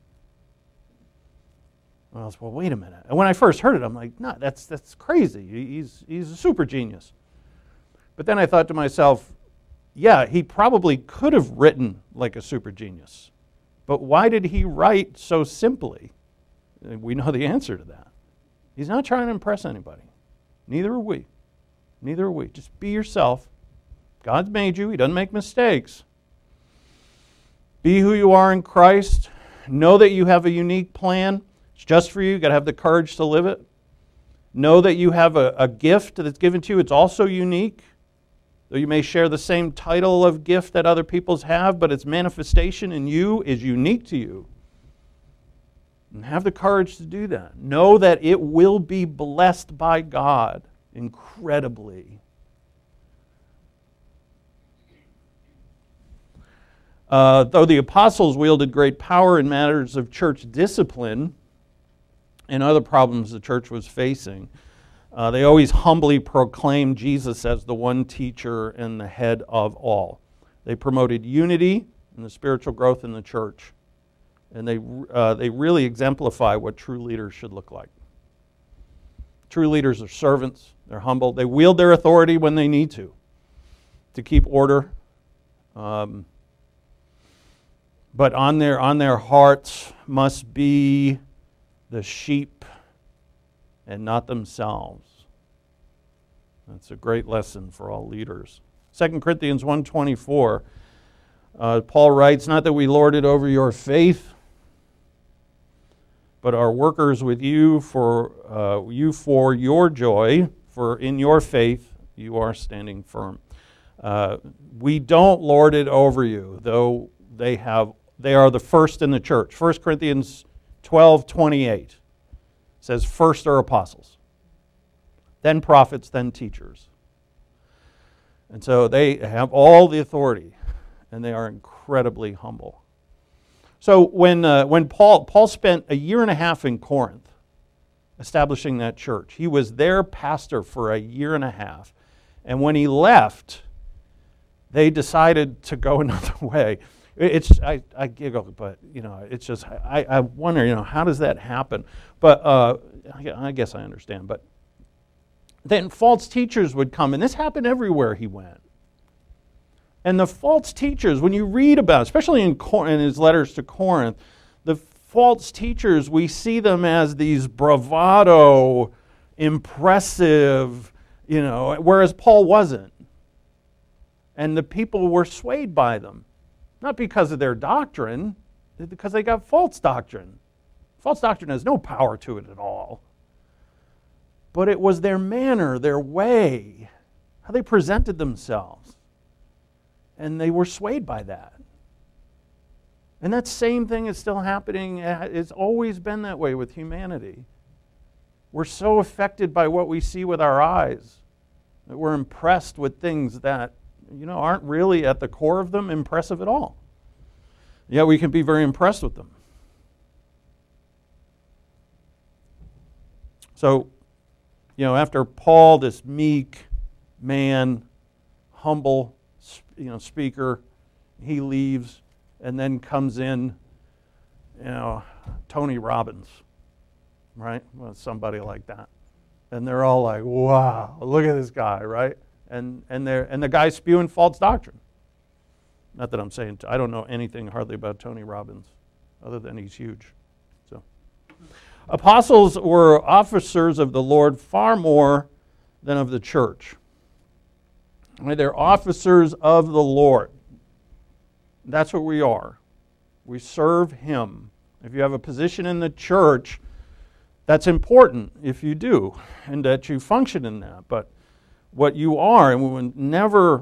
I was, well, wait a minute. And when I first heard it, I'm like, no, that's crazy. He's a super genius. But then I thought to myself, yeah, he probably could have written like a super genius. But why did he write so simply? We know the answer to that. He's not trying to impress anybody. Neither are we. Neither are we. Just be yourself. God's made you. He doesn't make mistakes. Be who you are in Christ. Know that you have a unique plan. It's just for you. You've got to have the courage to live it. Know that you have a gift that's given to you. It's also unique. Though you may share the same title of gift that other people's have, but its manifestation in you is unique to you. And have the courage to do that. Know that it will be blessed by God incredibly. Though the apostles wielded great power in matters of church discipline and other problems the church was facing, they always humbly proclaimed Jesus as the one teacher and the head of all. They promoted unity and the spiritual growth in the church. And they really exemplify what true leaders should look like. True leaders are servants. They're humble. They wield their authority when they need to keep order. But on their hearts must be the sheep and not themselves. That's a great lesson for all leaders. 2 Corinthians 1:24, Paul writes, not that we lord it over your faith, but are workers with you for your joy, for in your faith you are standing firm. We don't lord it over you, though they are the first in the church. 1 Corinthians 12:28 says, first are apostles, then prophets, then teachers. And so they have all the authority, and they are incredibly humble. So when Paul spent a year and a half in Corinth establishing that church, he was their pastor for a year and a half. And when he left, they decided to go another way. I giggle, but it's just I wonder, how does that happen? But I guess I understand. But then false teachers would come, and this happened everywhere he went. And the false teachers, when you read about, especially in his letters to Corinth, the false teachers, we see them as these bravado, impressive, whereas Paul wasn't. And the people were swayed by them. Not because of their doctrine, because they got false doctrine. False doctrine has no power to it at all. But it was their manner, their way, how they presented themselves. And they were swayed by that. And that same thing is still happening. It's always been that way with humanity. We're so affected by what we see with our eyes that we're impressed with things that aren't really at the core of them impressive at all. Yet we can be very impressed with them. So, after Paul, this meek man, humble, speaker, he leaves, and then comes in, Tony Robbins, right? Well, somebody like that. And they're all like, wow, look at this guy, right? And the guy's spewing false doctrine. Not that I'm saying, I don't know anything hardly about Tony Robbins, other than he's huge. So, apostles were officers of the Lord far more than of the church. They're officers of the Lord. That's what we are. We serve Him. If you have a position in the church, That's important if you do, and that you function in that. But what you are, and we will never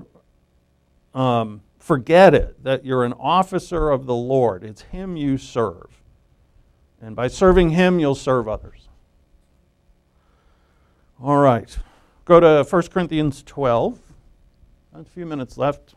forget it, that you're an officer of the Lord. It's Him you serve. And by serving Him, you'll serve others. All right. Go to 1 Corinthians 12. A few minutes left.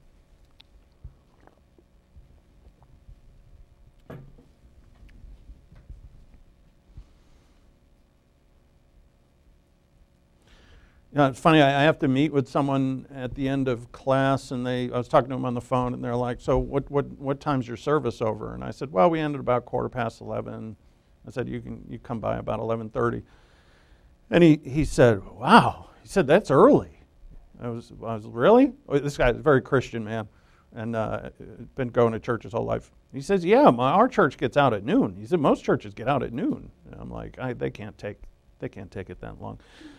It's funny, I have to meet with someone at the end of class, and I was talking to them on the phone, and they're like, so what time's your service over? And I said, well, we ended about 11:15. I said, you come by about 11:30. And he said, wow. He said, that's early. I was really? This guy's a very Christian man, and been going to church his whole life. He says, yeah, our church gets out at noon. He said, most churches get out at noon. And I'm like, they can't take it that long.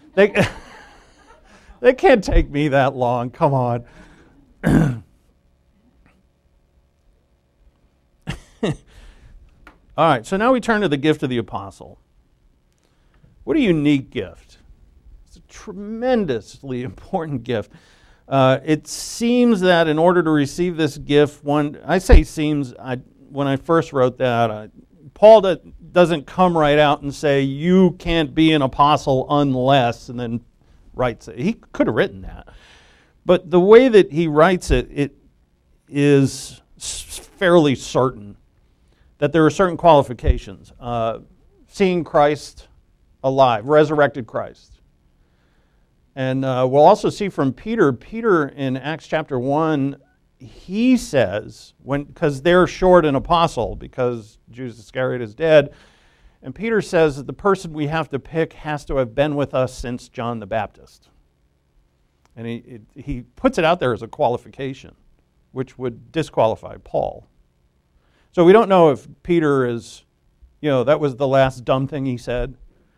They can't take me that long. Come on. All right, so now we turn to the gift of the apostle. What a unique gift. It's a tremendously important gift. It seems that in order to receive this gift, when I first wrote that, Paul doesn't come right out and say, you can't be an apostle unless, and then writes it. He could have written that. But the way that he writes it, it is fairly certain that there are certain qualifications. Seeing Christ alive, resurrected Christ. And we'll also see from Peter in Acts chapter 1, he says, because they're short an apostle because Judas Iscariot is dead, and Peter says that the person we have to pick has to have been with us since John the Baptist. And he puts it out there as a qualification, which would disqualify Paul. So we don't know if Peter is, that was the last dumb thing he said.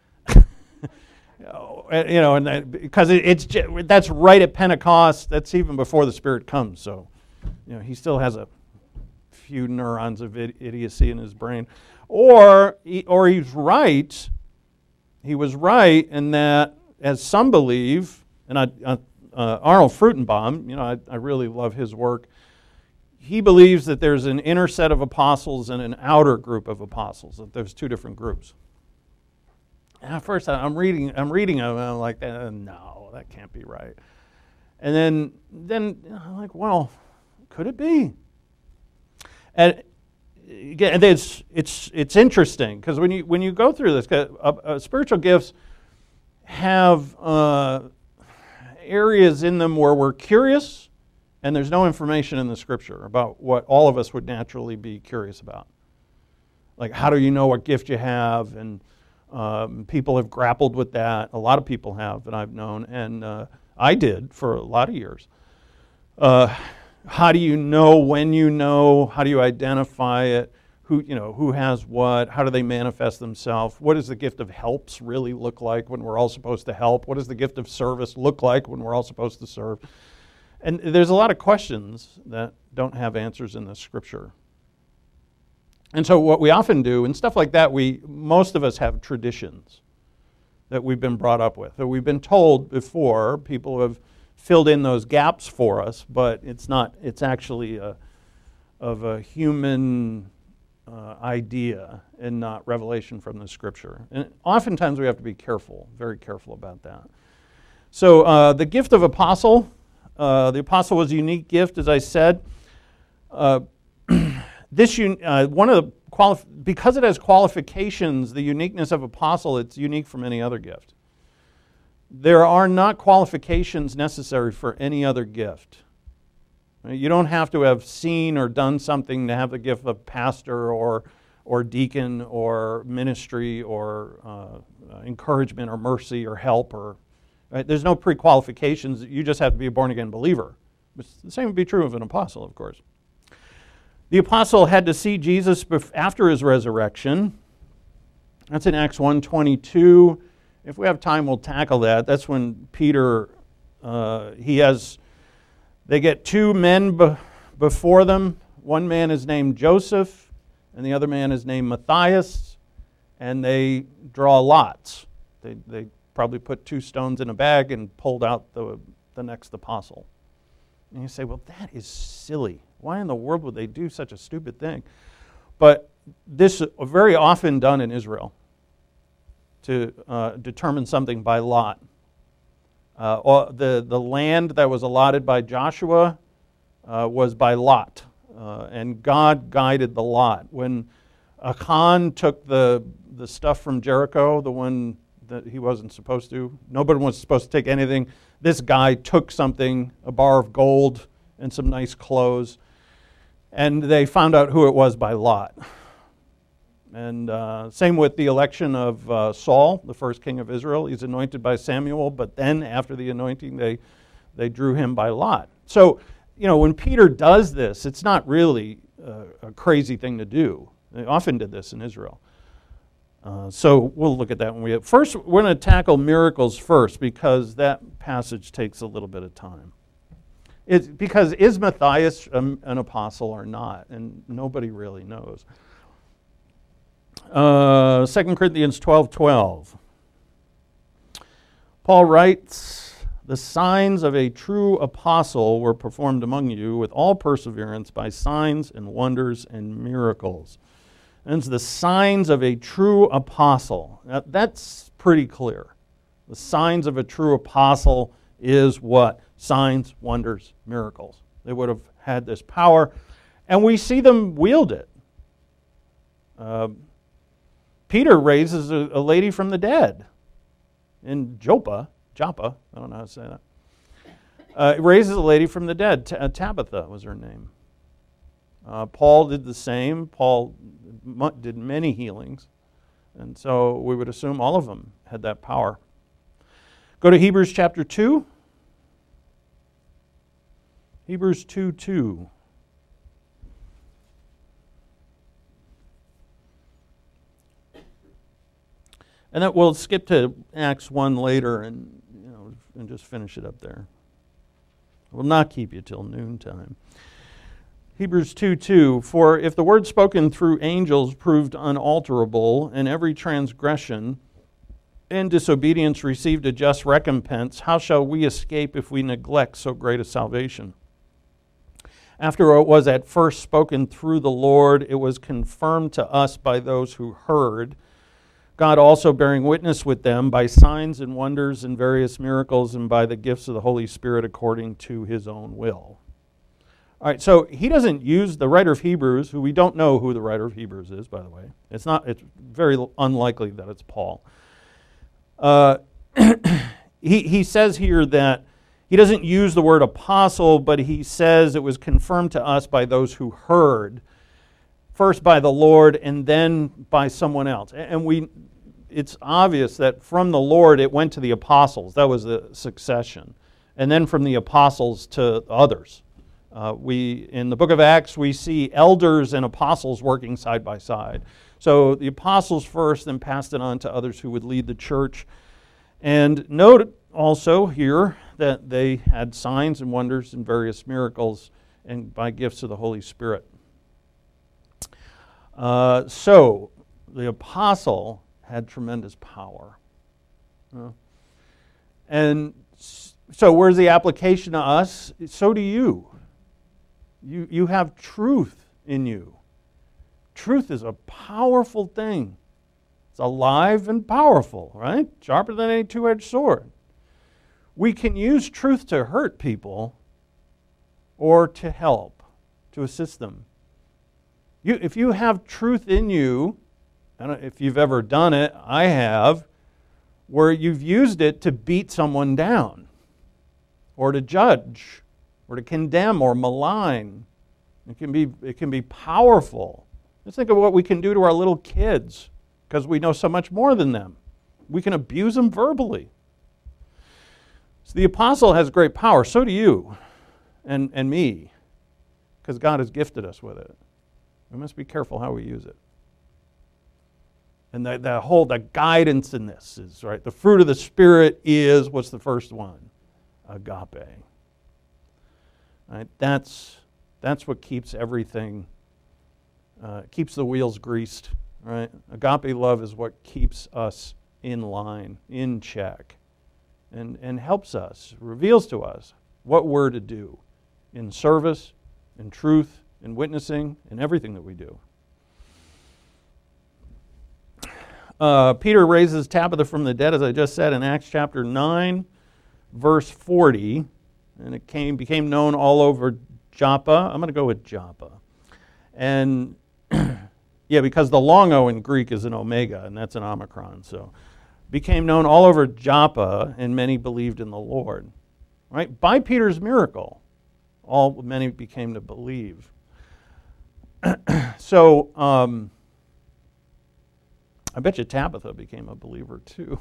Because that's right at Pentecost. That's even before the Spirit comes. So, he still has a few neurons of idiocy in his brain. Or he's right. He was right in that, as some believe, and Arnold Fruchtenbaum, I really love his work. He believes that there's an inner set of apostles and an outer group of apostles. That there's two different groups. And at first, I'm reading them, and I'm like, no, that can't be right. And then I'm like, well, could it be? And again, it's interesting because when you go through this, spiritual gifts have areas in them where we're curious, and there's no information in the Scripture about what all of us would naturally be curious about. Like, how do you know what gift you have? And people have grappled with that. A lot of people have that I've known, and I did for a lot of years. How do you know when you know? How do you identify it? Who has what? How do they manifest themselves? What does the gift of helps really look like when we're all supposed to help? What does the gift of service look like when we're all supposed to serve? And there's a lot of questions that don't have answers in the Scripture. And so what we often do, and stuff like that, most of us have traditions that we've been brought up with, that we've been told before. People have filled in those gaps for us, but it's actually of a human idea and not revelation from the Scripture. And oftentimes we have to be careful, very careful about that. So the gift of apostle, the apostle was a unique gift, as I said. Because it has qualifications, the uniqueness of apostle, it's unique from any other gift. There are not qualifications necessary for any other gift. You don't have to have seen or done something to have the gift of pastor or deacon or ministry or encouragement or mercy or help. Right? There's no pre-qualifications. You just have to be a born-again believer. The same would be true of an apostle, of course. The apostle had to see Jesus after his resurrection. That's in Acts 1:22. If we have time, we'll tackle that. That's when Peter, they get two men before them. One man is named Joseph, and the other man is named Matthias. and they draw lots. They probably put 2 stones in a bag and pulled out the next apostle. And you say, well, that is silly. Why in the world would they do such a stupid thing? But this is very often done in Israel to determine something by lot. Or the land that was allotted by Joshua was by lot, and God guided the lot. When Achan took the stuff from Jericho, the one that he wasn't supposed to, nobody was supposed to take anything. This guy took something, a bar of gold and some nice clothes, and they found out who it was by lot. And same with the election of Saul, the first king of Israel. He's anointed by Samuel, but then after the anointing, they drew him by lot. So, when Peter does this, it's not really a crazy thing to do. They often did this in Israel. So we'll look at that when we have. First, we're going to tackle miracles first because that passage takes a little bit of time. It's because is Matthias an apostle or not? And nobody really knows. 2 Corinthians 12:12. Paul writes, "The signs of a true apostle were performed among you with all perseverance by signs and wonders and miracles." And it's the signs of a true apostle. Now, that's pretty clear. The signs of a true apostle is what? Signs, wonders, miracles. They would have had this power, and we see them wield it. Peter raises a lady from the dead in Joppa, I don't know how to say that. Raises a lady from the dead, Tabitha was her name. Paul did the same. Paul did many healings, and so we would assume all of them had that power. Go to Hebrews chapter 2. Hebrews 2:2. And then we'll skip to Acts 1 later and just finish it up there. We'll not keep you till noontime. Hebrews 2:2, "For if the word spoken through angels proved unalterable, and every transgression and disobedience received a just recompense, how shall we escape if we neglect so great a salvation? After it was at first spoken through the Lord, it was confirmed to us by those who heard, God also bearing witness with them by signs and wonders and various miracles and by the gifts of the Holy Spirit according to his own will." All right, so he doesn't use the writer of Hebrews, who we don't know who the writer of Hebrews is, by the way. It's very unlikely that it's Paul. He says here that he doesn't use the word apostle, but he says it was confirmed to us by those who heard, first by the Lord and then by someone else. And it's obvious that from the Lord it went to the apostles. That was the succession. And then from the apostles to others. In the book of Acts, we see elders and apostles working side by side. So the apostles first, then passed it on to others who would lead the church. And note also here that they had signs and wonders and various miracles and by gifts of the Holy Spirit. So the apostle had tremendous power. And so where's the application to us? So do you. You have truth in you. Truth is a powerful thing. It's alive and powerful, right? Sharper than any two-edged sword. We can use truth to hurt people or to help, to assist them. If you have truth in you, I don't know if you've ever done it, I have, where you've used it to beat someone down or to judge or to condemn or malign. It can be powerful. Just think of what we can do to our little kids because we know so much more than them. We can abuse them verbally. So the apostle has great power. So do you and me because God has gifted us with it. We must be careful how we use it. And the guidance in this is, right, the fruit of the Spirit is, what's the first one? Agape. Right? That's what keeps everything, keeps the wheels greased, right? Agape love is what keeps us in line, in check, and helps us, reveals to us what we're to do in service, in truth, in witnessing, in everything that we do. Peter raises Tabitha from the dead, as I just said, in Acts chapter 9, verse 40, and it became known all over Joppa. I'm going to go with Joppa. And, yeah, because the long O in Greek is an omega, and that's an omicron, so became known all over Joppa, and many believed in the Lord. Right? By Peter's miracle, many became to believe. So, I bet you Tabitha became a believer too.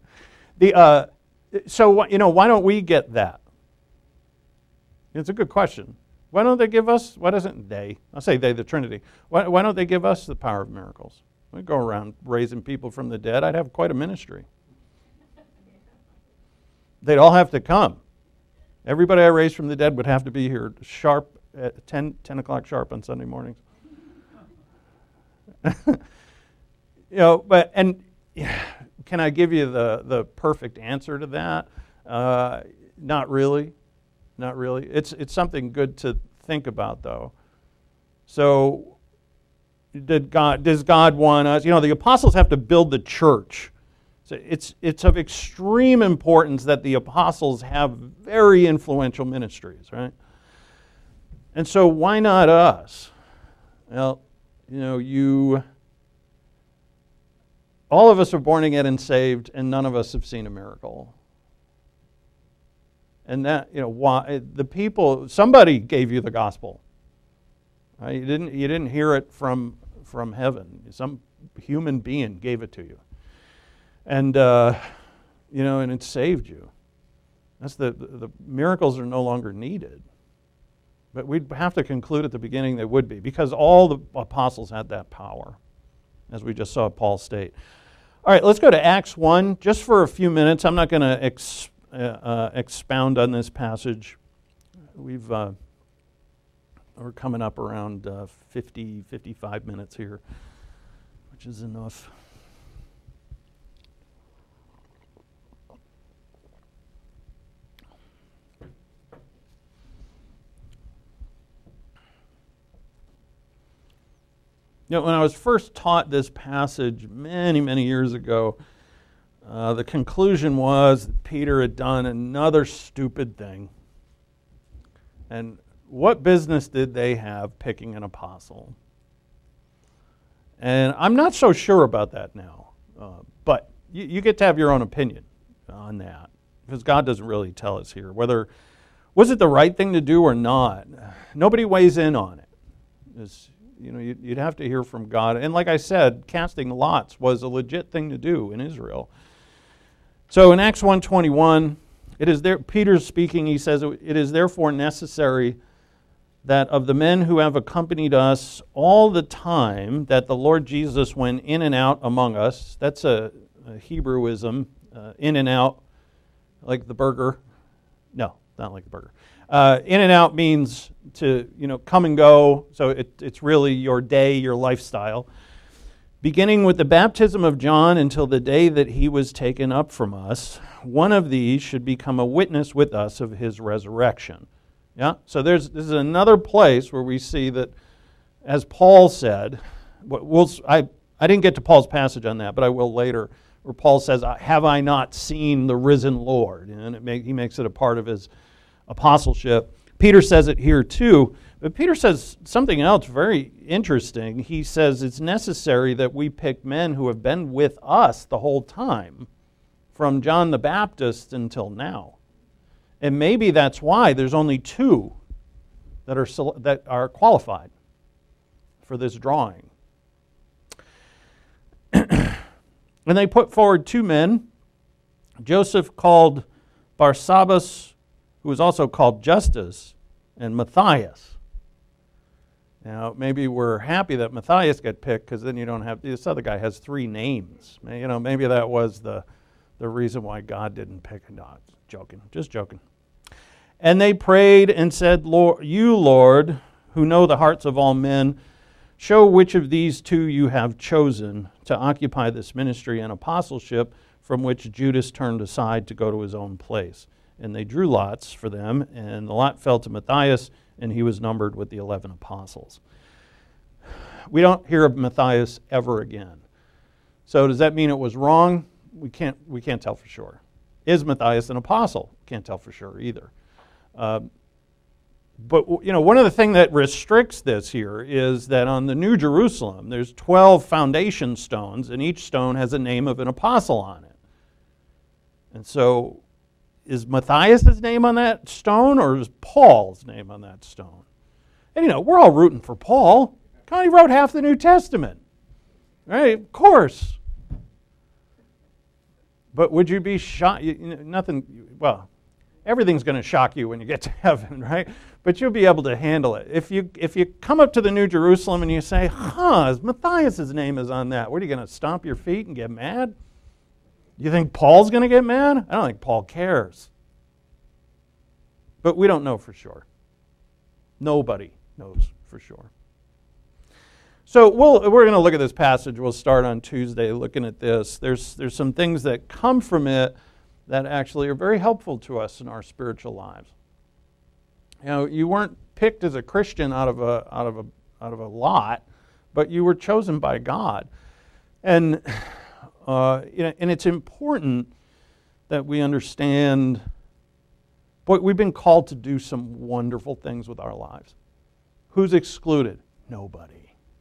So why don't we get that? It's a good question. Why don't they give us? Why doesn't they? I'll say they, the Trinity. Why don't they give us the power of miracles? We go around raising people from the dead. I'd have quite a ministry. They'd all have to come. Everybody I raised from the dead would have to be here sharp at 10 o'clock sharp on Sunday mornings. But can I give you the perfect answer to that? Not really. Not really. It's something good to think about, though. So, does God want us? The apostles have to build the church. So it's of extreme importance that the apostles have very influential ministries, right? And so why not us? Well, all of us are born again and saved, and none of us have seen a miracle. And that, why the people, somebody gave you the gospel. Right? You didn't hear it from heaven. Some human being gave it to you. And and it saved you. That's the miracles are no longer needed. But we'd have to conclude at the beginning they would be, because all the apostles had that power, as we just saw Paul state. All right, let's go to Acts 1 just for a few minutes. I'm not going to expound on this passage. We're coming up around 55 minutes here, which is enough. When I was first taught this passage many, many years ago, the conclusion was that Peter had done another stupid thing. And what business did they have picking an apostle? And I'm not so sure about that now. But you get to have your own opinion on that, because God doesn't really tell us here whether was it the right thing to do or not. Nobody weighs in on it. You'd have to hear from God. And like I said, casting lots was a legit thing to do in Israel. So in Acts 1:21, Peter's speaking, he says, "It is therefore necessary that of the men who have accompanied us all the time that the Lord Jesus went in and out among us." That's a Hebrewism, in and out, like the burger. No, not like the burger. In and out means to, come and go. So it's really your day, your lifestyle. Beginning with the baptism of John until the day that he was taken up from us, one of these should become a witness with us of his resurrection. Yeah? So this is another place where we see that, as Paul said, I didn't get to Paul's passage on that, but I will later, where Paul says, "Have I not seen the risen Lord?" And he makes it a part of his apostleship. Peter says it here too, but Peter says something else very interesting. He says it's necessary that we pick men who have been with us the whole time, from John the Baptist until now. And maybe that's why there's only 2 that are qualified for this drawing. And they put forward 2 men, Joseph called Barsabbas, who was also called Justus, and Matthias. Now, maybe we're happy that Matthias got picked, because then you don't have, this other guy has 3 names. Maybe that was the reason why God didn't pick him. No, just joking. And they prayed and said, "Lord, you, Lord, who know the hearts of all men, Show which of these two you have chosen to occupy this ministry and apostleship from which Judas turned aside to go to his own place. And they drew lots for them, and the lot fell to Matthias, and he was numbered with the 11 apostles. We don't hear of Matthias ever again. So does that mean it was wrong? We can't tell for sure. Is Matthias an apostle? Can't tell for sure either. But one of the things that restricts this here is that on the New Jerusalem, there's 12 foundation stones, and each stone has a name of an apostle on it. And so, is Matthias' name on that stone, or is Paul's name on that stone? And we're all rooting for Paul. He wrote half the New Testament. Right? Of course. But would you be shocked? Everything's going to shock you when you get to heaven, right? But you'll be able to handle it. If you come up to the New Jerusalem and you say, Matthias' name is on that, what are you going to stomp your feet and get mad? You think Paul's going to get mad? I don't think Paul cares. But we don't know for sure. Nobody knows for sure. So we're going to look at this passage. We'll start on Tuesday looking at this. There's some things that come from it that actually are very helpful to us in our spiritual lives. You weren't picked as a Christian out of a lot, but you were chosen by God. And and it's important that we understand, we've been called to do some wonderful things with our lives. Who's excluded? Nobody.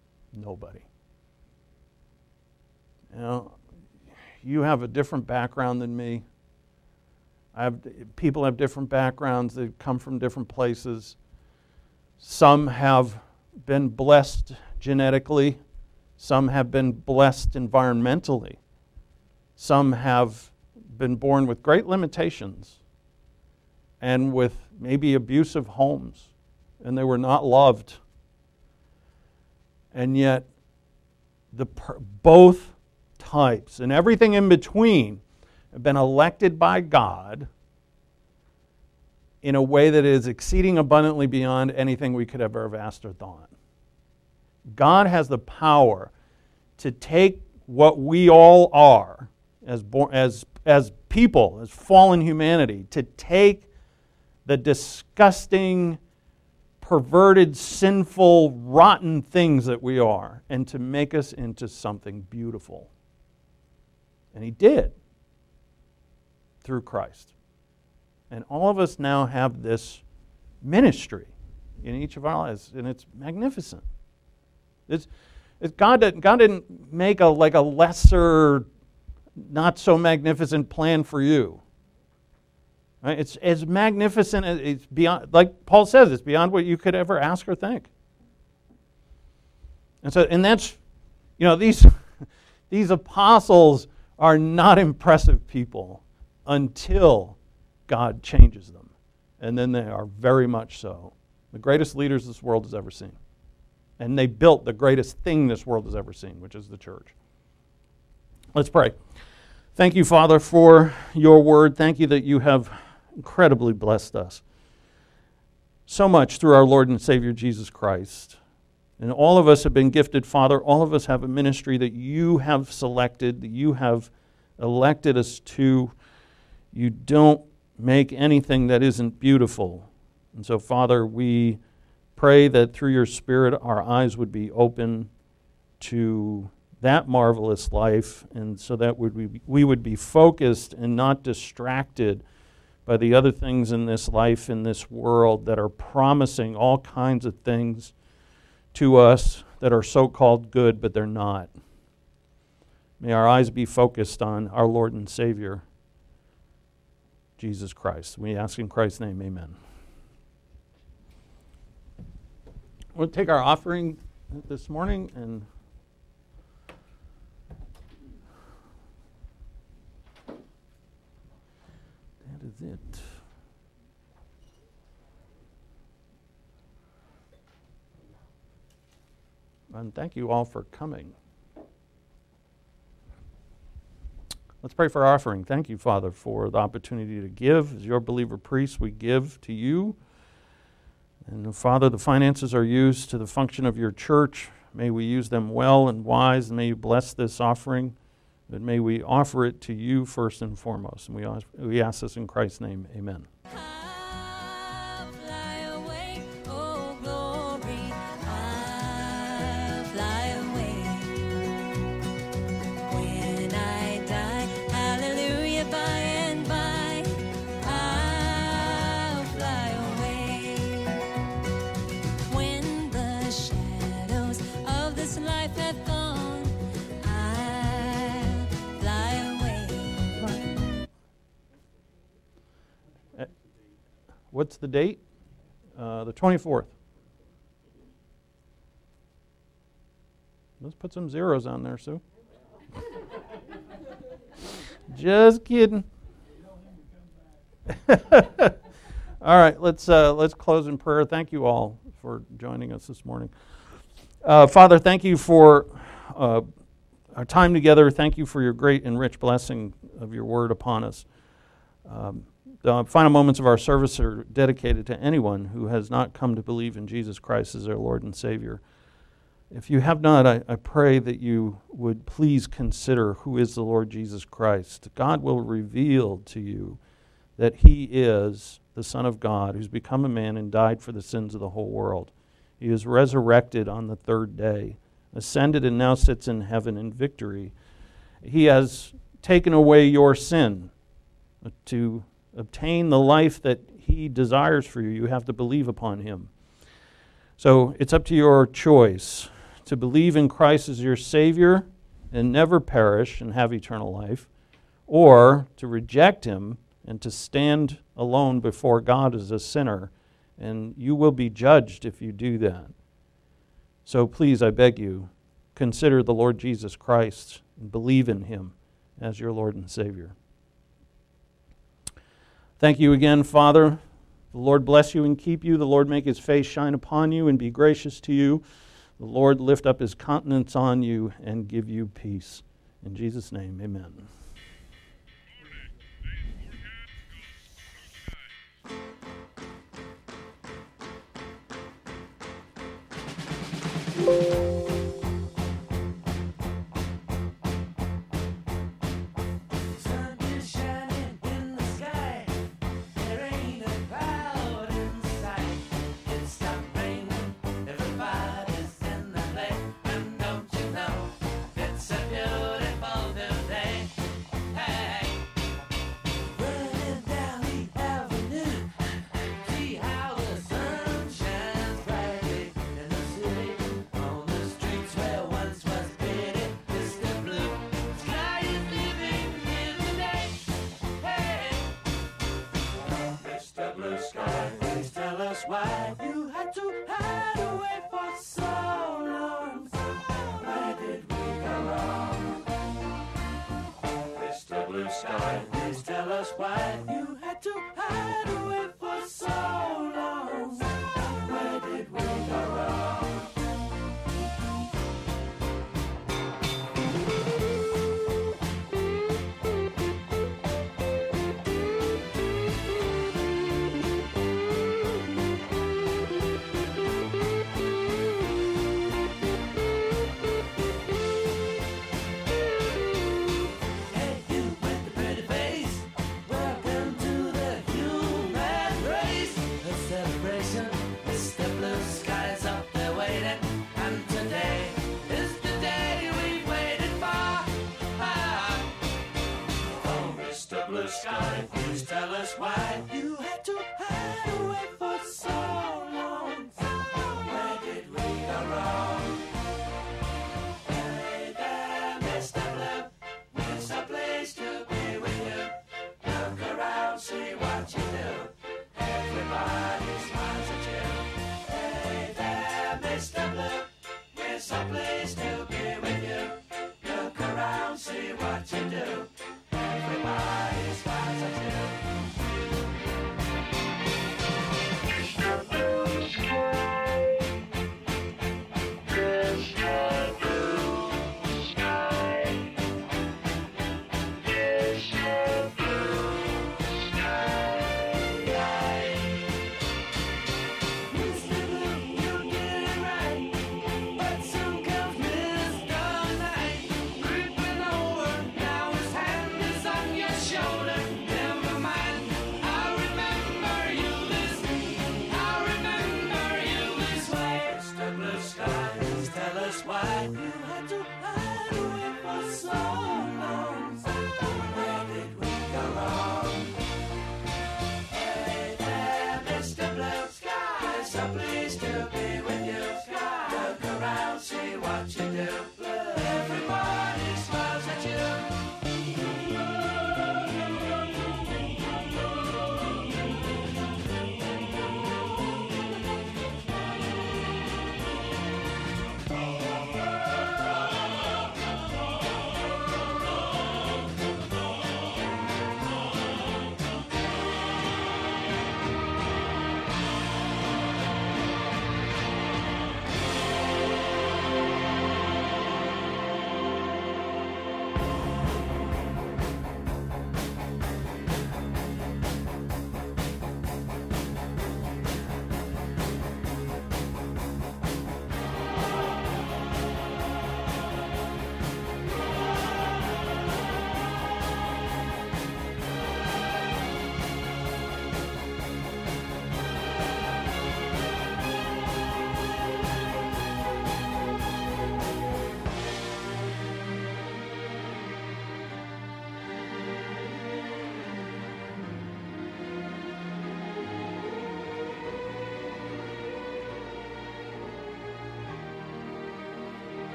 You have a different background than me. People have different backgrounds. They come from different places. Some have been blessed genetically. Some have been blessed environmentally. Some have been born with great limitations and with maybe abusive homes, and they were not loved. And yet, both types and everything in between have been elected by God in a way that is exceeding abundantly beyond anything we could ever have asked or thought. God has the power to take what we all are as people, as fallen humanity, to take the disgusting, perverted, sinful, rotten things that we are and to make us into something beautiful. And He did through Christ. And all of us now have this ministry in each of our lives, and it's magnificent. God didn't make a lesser, not so magnificent plan for you. Right? It's as magnificent as it's beyond, like Paul says, it's beyond what you could ever ask or think. And that's, these apostles are not impressive people until God changes them. And then they are very much so. The greatest leaders this world has ever seen. And they built the greatest thing this world has ever seen, which is the church. Let's pray. Thank you, Father, for your word. Thank you that you have incredibly blessed us so much through our Lord and Savior Jesus Christ. And all of us have been gifted, Father. All of us have a ministry that you have selected, that you have elected us to. You don't make anything that isn't beautiful. And so, Father, we pray that through your Spirit our eyes would be open to that marvelous life, and so that we would be focused and not distracted by the other things in this life, in this world, that are promising all kinds of things to us that are so-called good, but they're not. May our eyes be focused on our Lord and Savior, Jesus Christ. We ask in Christ's name, amen. We'll take our offering this morning, and that is it. And thank you all for coming. Let's pray for our offering. Thank you, Father, for the opportunity to give. As your believer priests, we give to you. And Father, the finances are used to the function of your church May we use them well and wise, and may you bless this offering, but may we offer it to you first and foremost. And we ask this in Christ's name. Amen. I'll fly away, oh glory, I'll fly away. When I die, hallelujah, by and by, I'll fly away. When the shadows of this life have gone, I'll fly away. What's the date? The 24th. Let's put some zeros on there, Sue. Just kidding. All right, let's close in prayer. Thank you all for joining us this morning. Father, thank you for our time together. Thank you for your great and rich blessing of your word upon us. The final moments of our service are dedicated to anyone who has not come to believe in Jesus Christ as their Lord and Savior. If you have not, I pray that you would please consider who is the Lord Jesus Christ. God will reveal to you that He is the Son of God who's become a man and died for the sins of the whole world. He is resurrected on the third day, ascended and now sits in heaven in victory. He has taken away your sin. To obtain the life that He desires for you, you have to believe upon Him. So it's up to your choice to believe in Christ as your Savior and never perish and have eternal life, or to reject Him and to stand alone before God as a sinner, and you will be judged if you do that. So please, I beg you, consider the Lord Jesus Christ and believe in Him as your Lord and Savior. Thank you again, Father. The Lord bless you and keep you. The Lord make His face shine upon you and be gracious to you. The Lord lift up His countenance on you and give you peace. In Jesus' name, amen. Sun is shining in the sky. There ain't a cloud in sight. It stopped raining. Everybody's in the lake. And don't you know it's a beautiful new day? Hey, running down the avenue. See how the sun shines brightly in the city. On the streets where once was pitted, Mr. Blue. Sky is living in the day. Hey, Mr. Blue Sky, please tell us why you had to hide away for so long. Where did we go wrong? Mr. Blue Sky, please tell us why you had to hide away for so long. Where did we go wrong? Hey, you with the pretty face, welcome to the human race. A celebration, Mr. Blue Sky's up there waiting, and today is the day we've waited for. Ah. Oh, Mr. Blue Sky, please tell us why you had to hide away for so long. Where did we go wrong? Hey there, Mr. Blue, it's a place to be with you. Look around, see what you do. Everybody smiles at you. Hey there, Mr. Blue, it's a place to be with you. Look around, see what you do. Everybody smiles at you. Mr. Blue, you did it right, but some That's why you had to hide away for so